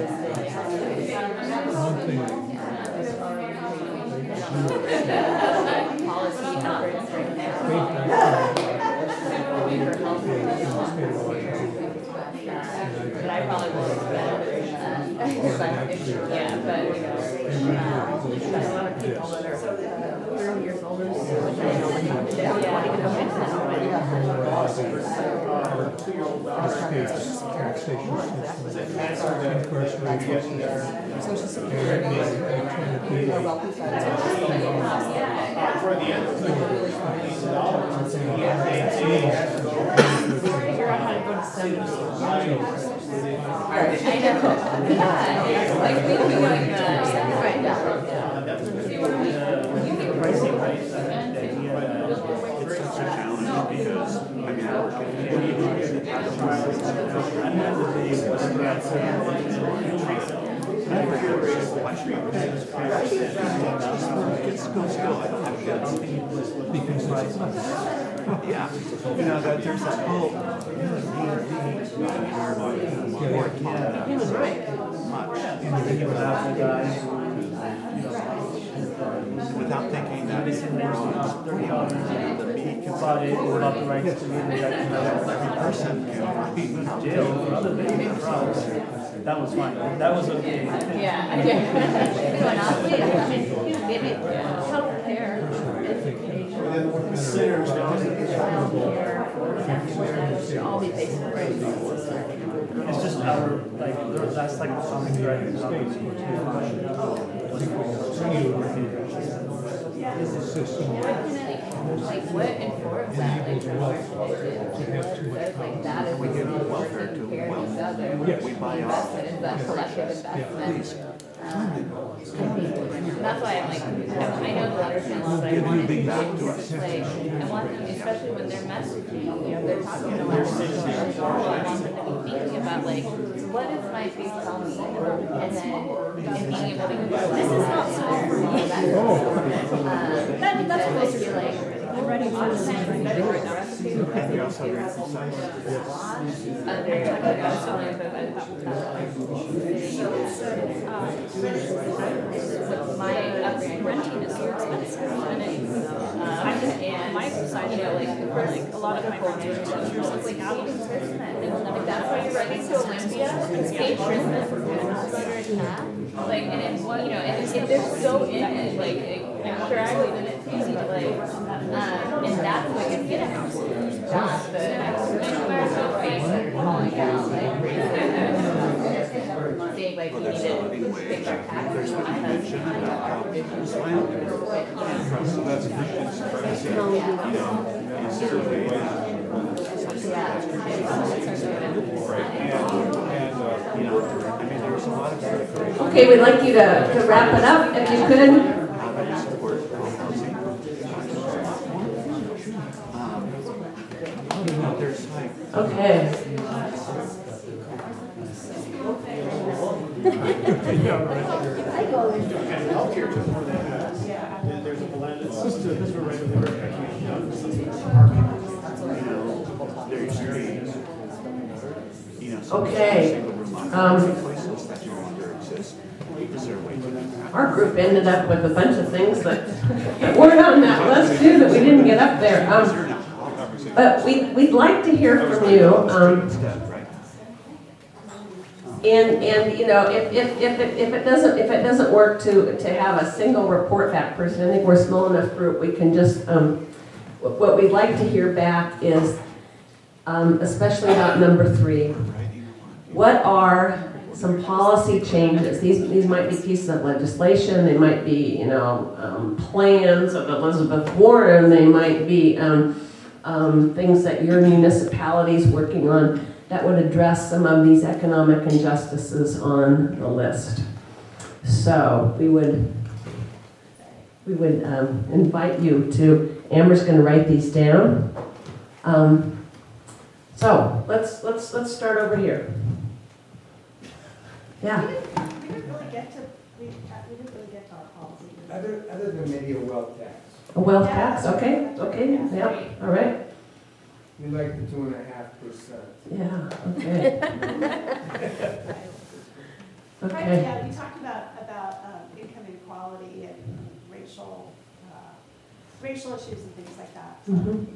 policy efforts right now. But I probably will do better than that. Yeah, but, you know, um, there's a lot of people that are thirty years older, which I know when you do, I want to go into that already. Social Security, our wealthy Alright, I know. Yeah, like, we can be like that. Right now. See what we, you think pricing, right? It's such a challenge because, I mean, I work it's still, still, I don't have kids. Yeah, you know, that there's that whole, He was right. without thinking that it's wrong, you know, the peak about the rights to every person can be jailed for other things. That was fine. That was okay. Yeah, I did. Going on, wait, I mean, you give it healthcare, education, Sinners, all these basic rights. It's just our, like, that's like the common thread in Like, what informs that, like, says, like, that is what we're taking care of each other, investment is that collective investment. Um, that's why I'm like, I know the letters can love, but I want it to be like, I want them, especially when they're messaging, you know, they're talking to our social, I want them to be thinking about, like, what does my face tell me? And then, and being able to go, this is not small for me. Um, that, that's what I feel like. I'm ready for the same right now. My upbringing, Renting is so expensive, and it, um, I'm, my side, you know, like, for like, a lot of my friends are teachers, it's like, out of like, that's why you're writing to Olympia, it's paid Christmas for like, and it's, you know, and it's, they're so in it, like, it, I'm sure I was in it too, like, um, and that's what you get at not the, there's no face calling out, like, being like, you need to fix your taxes, because you know, So that's efficient supremacy, you know, in certain ways. Okay, we'd like you to, to wrap it up if you could. Okay. There's a blended system. This we're regular. Okay. Um, our group ended up with a bunch of things that, that weren't on that list too, that we didn't get up there. Um, but we, we'd like to hear from you. Um, and, and, you know, if, if, if, it, if it doesn't, if it doesn't work to, to have a single report back person, I think we're a small enough group, we can just, um, what we'd like to hear back is, um, especially about number three, what are some policy changes? These, these might be pieces of legislation, they might be, you know, um, plans of Elizabeth Warren, they might be um, um, things that your municipality is working on that would address some of these economic injustices on the list. So we would, we would um, invite you to, Amber's going to write these down. Um, so let's, let's, let's start over here. Yeah. We didn't, we didn't really get to, we, uh, we didn't really get to our policy. Other, other than maybe a wealth tax. A wealth tax, okay, okay, yeah, all right. We like the two and a half percent. Yeah, okay. Right, Okay. yeah, we talked about, about um, income inequality and racial, uh, racial issues and things like that. Mhm.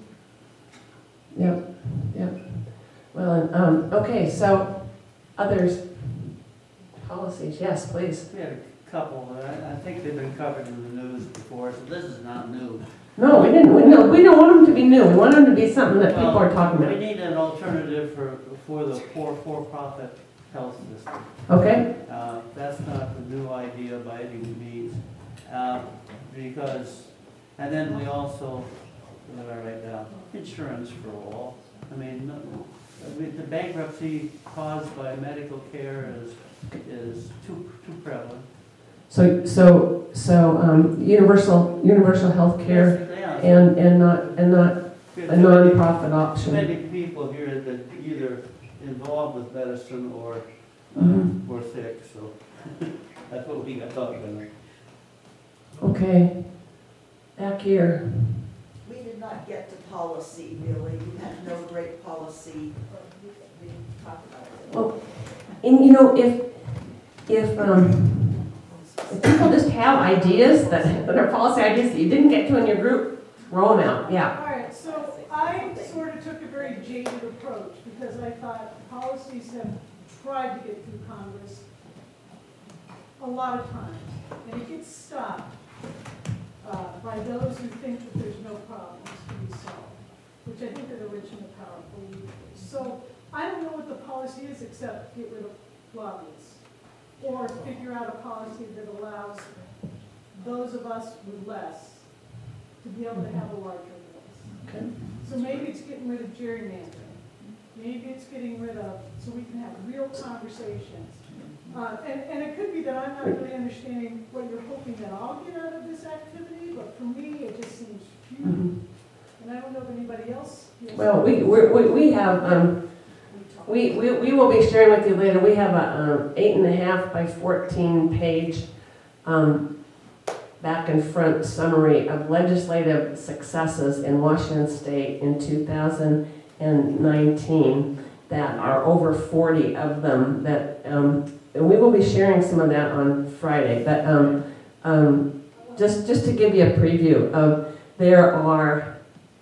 Yep, yep. Well, and, um, okay, so others, policies, yes, please. We had a couple, but I, I think they've been covered in the news before, so this is not new. No, we didn't, we, no, we don't want them to be new. We want them to be something that people Well, are talking We about. need an alternative for, for the poor for-profit health system. Okay? Uh, that's not a new idea by any means, uh, because, and then we also, what did I write down? Insurance for all. I mean, no, I mean, the bankruptcy caused by medical care is, is too, too prevalent. So, so, so, um, universal, universal health care Yeah. and, and not, and not a non-profit option. Many people here that either involved with medicine or, uh, Mhm. were sick, so that's what we got talking about. Okay. Back here. We did not get to policy, really. We had no great policy. We didn't talk about it. Well, and you know, if, if, um, if people just have ideas that, that are policy ideas that you didn't get to in your group, throw them out, yeah. All right, so I sort of took a very jaded approach because I thought policies have tried to get through Congress a lot of times, and it gets stopped uh, by those who think that there's no problems to be solved, which I think are the rich and the powerful usually. So I don't know what the policy is except get rid of lobbyists, or figure out a policy that allows those of us with less to be able to have a larger voice. Okay. So maybe it's getting rid of gerrymandering. Maybe it's getting rid of, so we can have real conversations. Uh, and, and it could be that I'm not really understanding what you're hoping that I'll get out of this activity, but for me, it just seems huge. Mhm. And I don't know if anybody else feels. Well, we, we're- we, we have, um, we, we, we will be sharing with you later, we have a, um, eight and a half by fourteen page, um, back and front summary of legislative successes in Washington State in two thousand nineteen that are over forty of them that, um, and we will be sharing some of that on Friday, but, um, um, just, just to give you a preview of, there are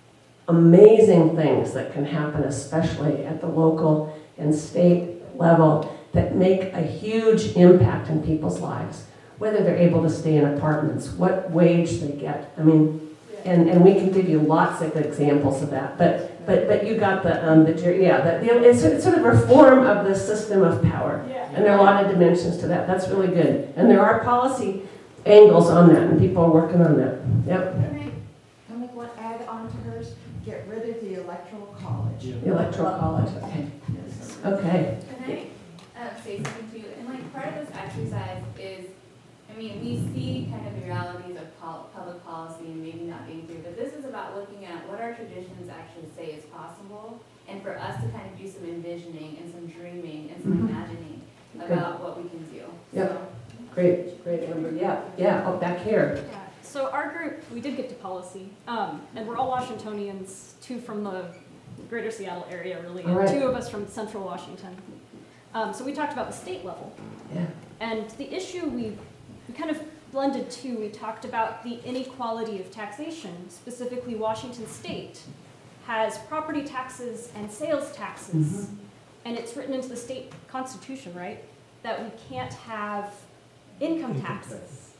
amazing things that can happen, especially at the local and state level, that make a huge impact in people's lives. Whether they're able to stay in apartments, what wage they get. I mean, and, and we can give you lots of examples of that. But but but you got the um the jur- yeah the, the it's, it's sort of reform of the system of power, and there are a lot of dimensions to that. That's really good. And there are policy angles on that, and people are working on that. Yep. Can I, can I make one add on to hers? Get rid of the electoral college. The electoral college. Okay. Okay. Can I uh, say something to you? And like part of this exercise is, I mean, we see kind of the realities of pol- public policy and maybe not being through, but this is about looking at what our traditions actually say is possible, and for us to kind of do some envisioning and some dreaming and some Mhm. imagining Good. about what we can do. Yep. So, Great, great number. Yeah, yeah. Oh, back here. Yeah. So our group, we did get to policy, um, and we're all Washingtonians, two from the greater Seattle area, really, and All right. two of us from central Washington. Um, so we talked about the state level. Yeah. And the issue we, we kind of blended two, we talked about the inequality of taxation, specifically Washington State has property taxes and sales taxes, Mhm. and it's written into the state constitution, right, that we can't have income taxes.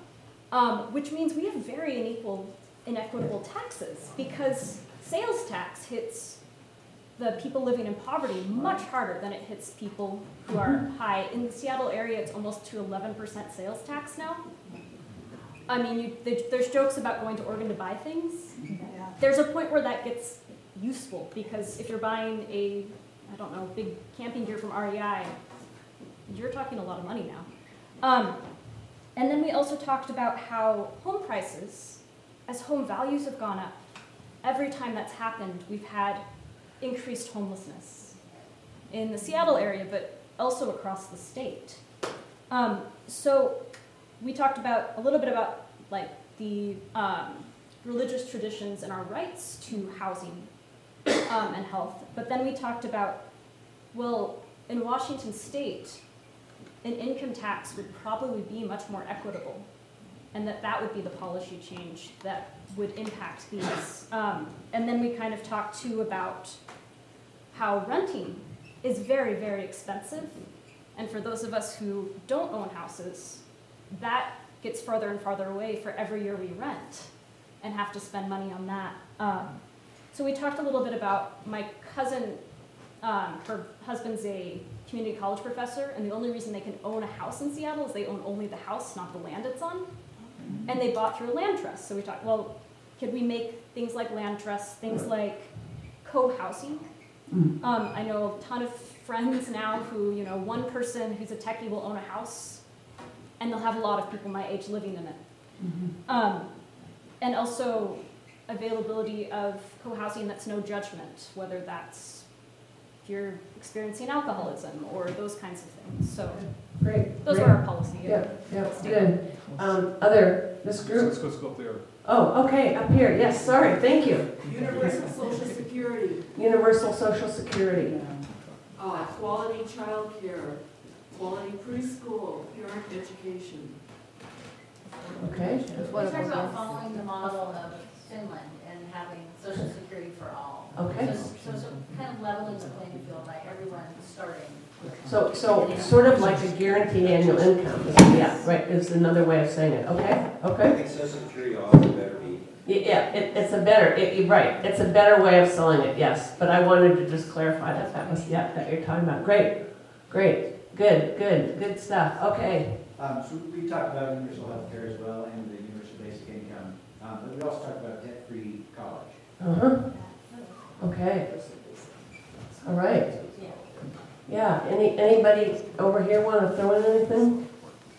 Um, which means we have very unequal, inequitable taxes, because sales tax hits the people living in poverty much harder than it hits people who are high. In the Seattle area, it's almost to eleven percent sales tax now. I mean, you, they, there's jokes about going to Oregon to buy things. There's a point where that gets useful, because if you're buying a, I don't know, big camping gear from R E I, you're talking a lot of money now. Um, And then we also talked about how home prices, as home values have gone up, every time that's happened, we've had increased homelessness in the Seattle area, but also across the state. Um, so we talked about a little bit about like the um, religious traditions and our rights to housing um, and health. But then we talked about, well, in Washington state, an income tax would probably be much more equitable, and that that would be the policy change that would impact these. Um, and then we kind of talked too about how renting is very, very expensive. And for those of us who don't own houses, that gets farther and farther away for every year we rent and have to spend money on that. Um, so we talked a little bit about my cousin, um, her husband's a community college professor, and the only reason they can own a house in Seattle is they own only the house, not the land it's on. And they bought through a land trust. So we talked, well, could we make things like land trusts, things like co-housing? Um, I know a ton of friends now who, you know, one person who's a techie will own a house, and they'll have a lot of people my age living in it. Mm-hmm. Um, and also availability of co-housing that's no judgment, whether that's if you're experiencing alcoholism or those kinds of things. So great. Those great. are our policy. Yeah, yeah, good. Um, other, this group? Let's go, let's go up there. Oh, okay, up here, yes, sorry, thank you. Universal Social Security, Universal Social Security. uh, quality childcare, quality preschool, parent education. Okay. We talked about following the model of Finland and having social security for all. Okay. So, so, so kind of leveling the playing field by everyone starting. So, so sort of like a guaranteed annual income, yeah, right, is another way of saying it, okay, I okay? think social security also better be. Yeah, it, it's a better, it, you're right, it's a better way of selling it, yes, but I wanted to just clarify that that was, yeah, that you're talking about, great, great, good, good, good stuff, okay. Um, so we talked about universal health care as well and the universal basic income, um, but we also talked about debt-free college. Uh-huh, okay, all right. Yeah, any, anybody over here want to throw in anything?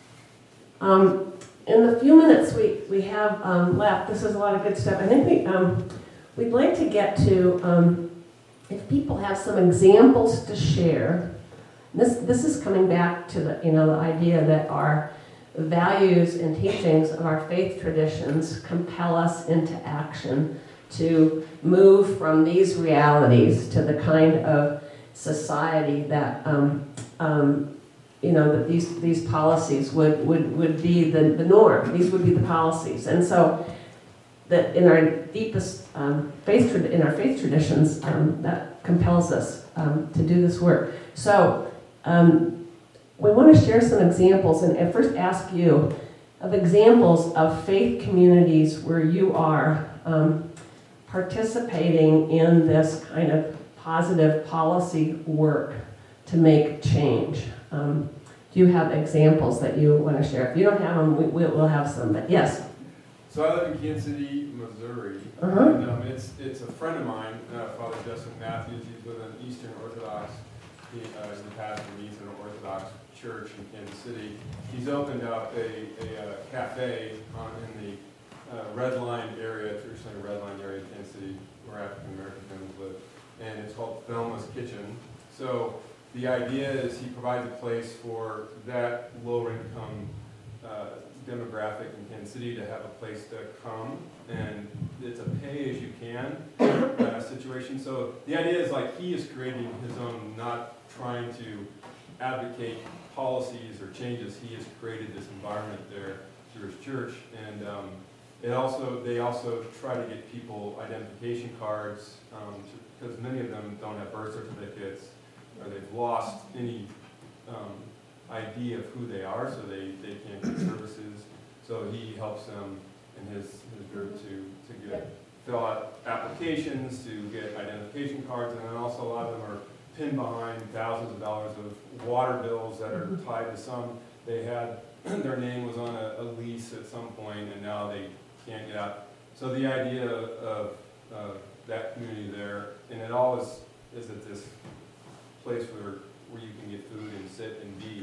Um, in the few minutes we, we have um, left, this is a lot of good stuff. I think we, um, we'd like to get to, um, if people have some examples to share. This, this is coming back to the, you know, the idea that our values and teachings of our faith traditions compel us into action to move from these realities to the kind of society that um, um, you know that these these policies would would would be the, the norm. These would be the policies, and so that in our deepest um, faith in our faith traditions um, that compels us um, to do this work. So um, we want to share some examples, and at first ask you of examples of faith communities where you are um, participating in this kind of positive policy work to make change. Um, do you have examples that you want to share? If you don't have them, we, we'll have some, but yes. So I live in Kansas City, Missouri, Uh-huh. and um, it's it's a friend of mine, uh, Father Justin Matthews. He's with an Eastern Orthodox. He, uh, he's the pastor of the Eastern Orthodox Church in Kansas City. He's opened up a, a, uh cafe on, in the uh, Red Line area, traditionally Red Line area in Kansas City, where African American families live. And it's called Thelma's Kitchen. So the idea is he provides a place for that lower income uh, demographic in Kansas City to have a place to come, and it's a pay as you can uh, situation. So the idea is like he is creating his own, not trying to advocate policies or changes. He has created this environment there through his church, and um, it also they also try to get people identification cards. Um, to, because many of them don't have birth certificates, or they've lost any um, idea of who they are, so they, they can't get services. So he helps them in his, his group to, to get, fill out applications, to get identification cards, and then also a lot of them are pinned behind thousands of dollars of water bills that are tied to some. They had, their name was on a, a lease at some point, and now they can't get out. So the idea of uh, that community there, and it all is, is at this place where, where you can get food and sit and be,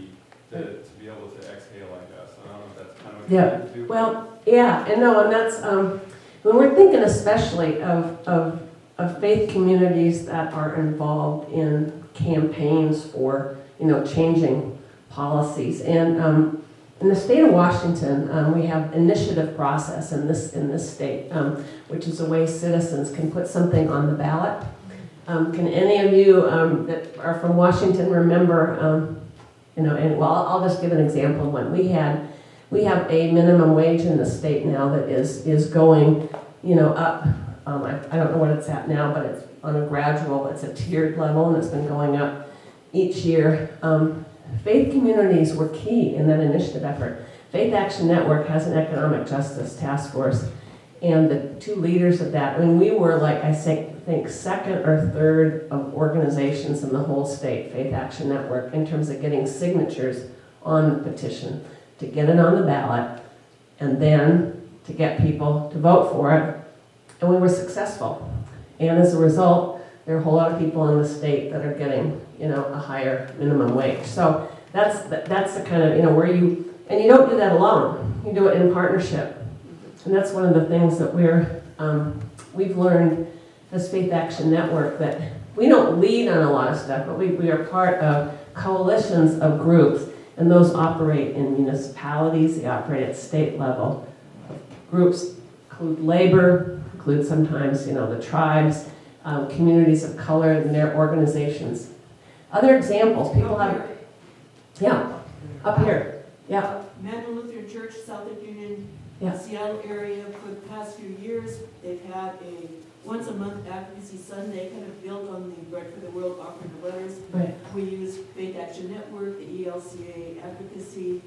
to, to be able to exhale, I guess. I don't know if that's kind of what Yeah. you're trying to do. Well, yeah, and no, and that's, um, when we're thinking especially of, of, of faith communities that are involved in campaigns for, you know, changing policies. And um, in the state of Washington, um, we have initiative process in this, in this state, um, which is a way citizens can put something on the ballot. Um, can any of you um, that are from Washington remember, um, you know, and well, I'll I'll just give an example. When we had, we have a minimum wage in the state now that is is going, you know, up. Um, I, I don't know what it's at now, but it's on a gradual, it's a tiered level, and it's been going up each year. Um, faith communities were key in that initiative effort. Faith Action Network has an economic justice task force, and the two leaders of that, I mean, we were like, I think, think second or third of organizations in the whole state, Faith Action Network, in terms of getting signatures on the petition, to get it on the ballot, and then to get people to vote for it. And we were successful. And as a result, there are a whole lot of people in the state that are getting, you know, a higher minimum wage. So that's the, that's the kind of, you know, where you, and you don't do that alone. You do it in partnership. And that's one of the things that we're, um, we've learned as Faith Action Network, that we don't lead on a lot of stuff, but we, we are part of coalitions of groups, and those operate in municipalities, they operate at state level. Groups include labor, include sometimes, you know, the tribes, um, communities of color and their organizations. Other examples, people have, yeah, up here, yeah. Mandel Lutheran Church, Southern Union, Yeah. Seattle area, for the past few years, they've had a once a month advocacy Sunday, kind of built on the Bread for the World offering of letters. Right. We use Faith Action Network, the E L C A advocacy,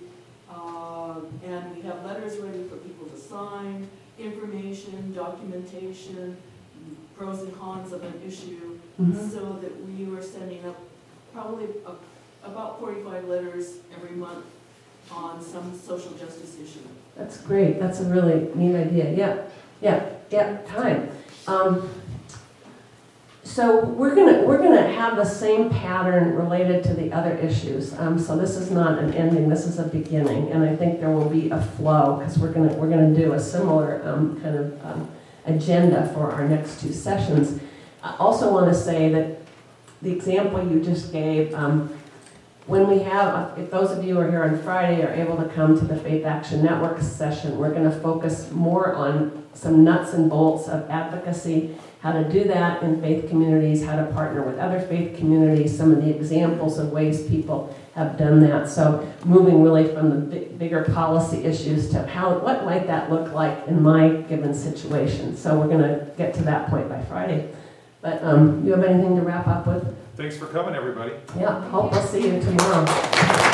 um, and we have letters ready for people to sign, information, documentation, pros and cons of an issue, Mhm. so that we were sending up probably a, about forty-five letters every month on some social justice issue. That's great. That's a really neat idea. Yeah, yeah, yeah. Time. Um, so we're gonna we're gonna have the same pattern related to the other issues. Um, so this is not an ending. This is a beginning, and I think there will be a flow because we're gonna we're gonna do a similar um, kind of um, agenda for our next two sessions. I also want to say that the example you just gave. Um, When we have, if those of you who are here on Friday are able to come to the Faith Action Network session, we're going to focus more on some nuts and bolts of advocacy, how to do that in faith communities, how to partner with other faith communities, some of the examples of ways people have done that. So moving really from the big, bigger policy issues to how, what might that look like in my given situation. So we're going to get to that point by Friday. But um, you have anything to wrap up with? Thanks for coming, everybody. Yeah, hope we'll see you tomorrow.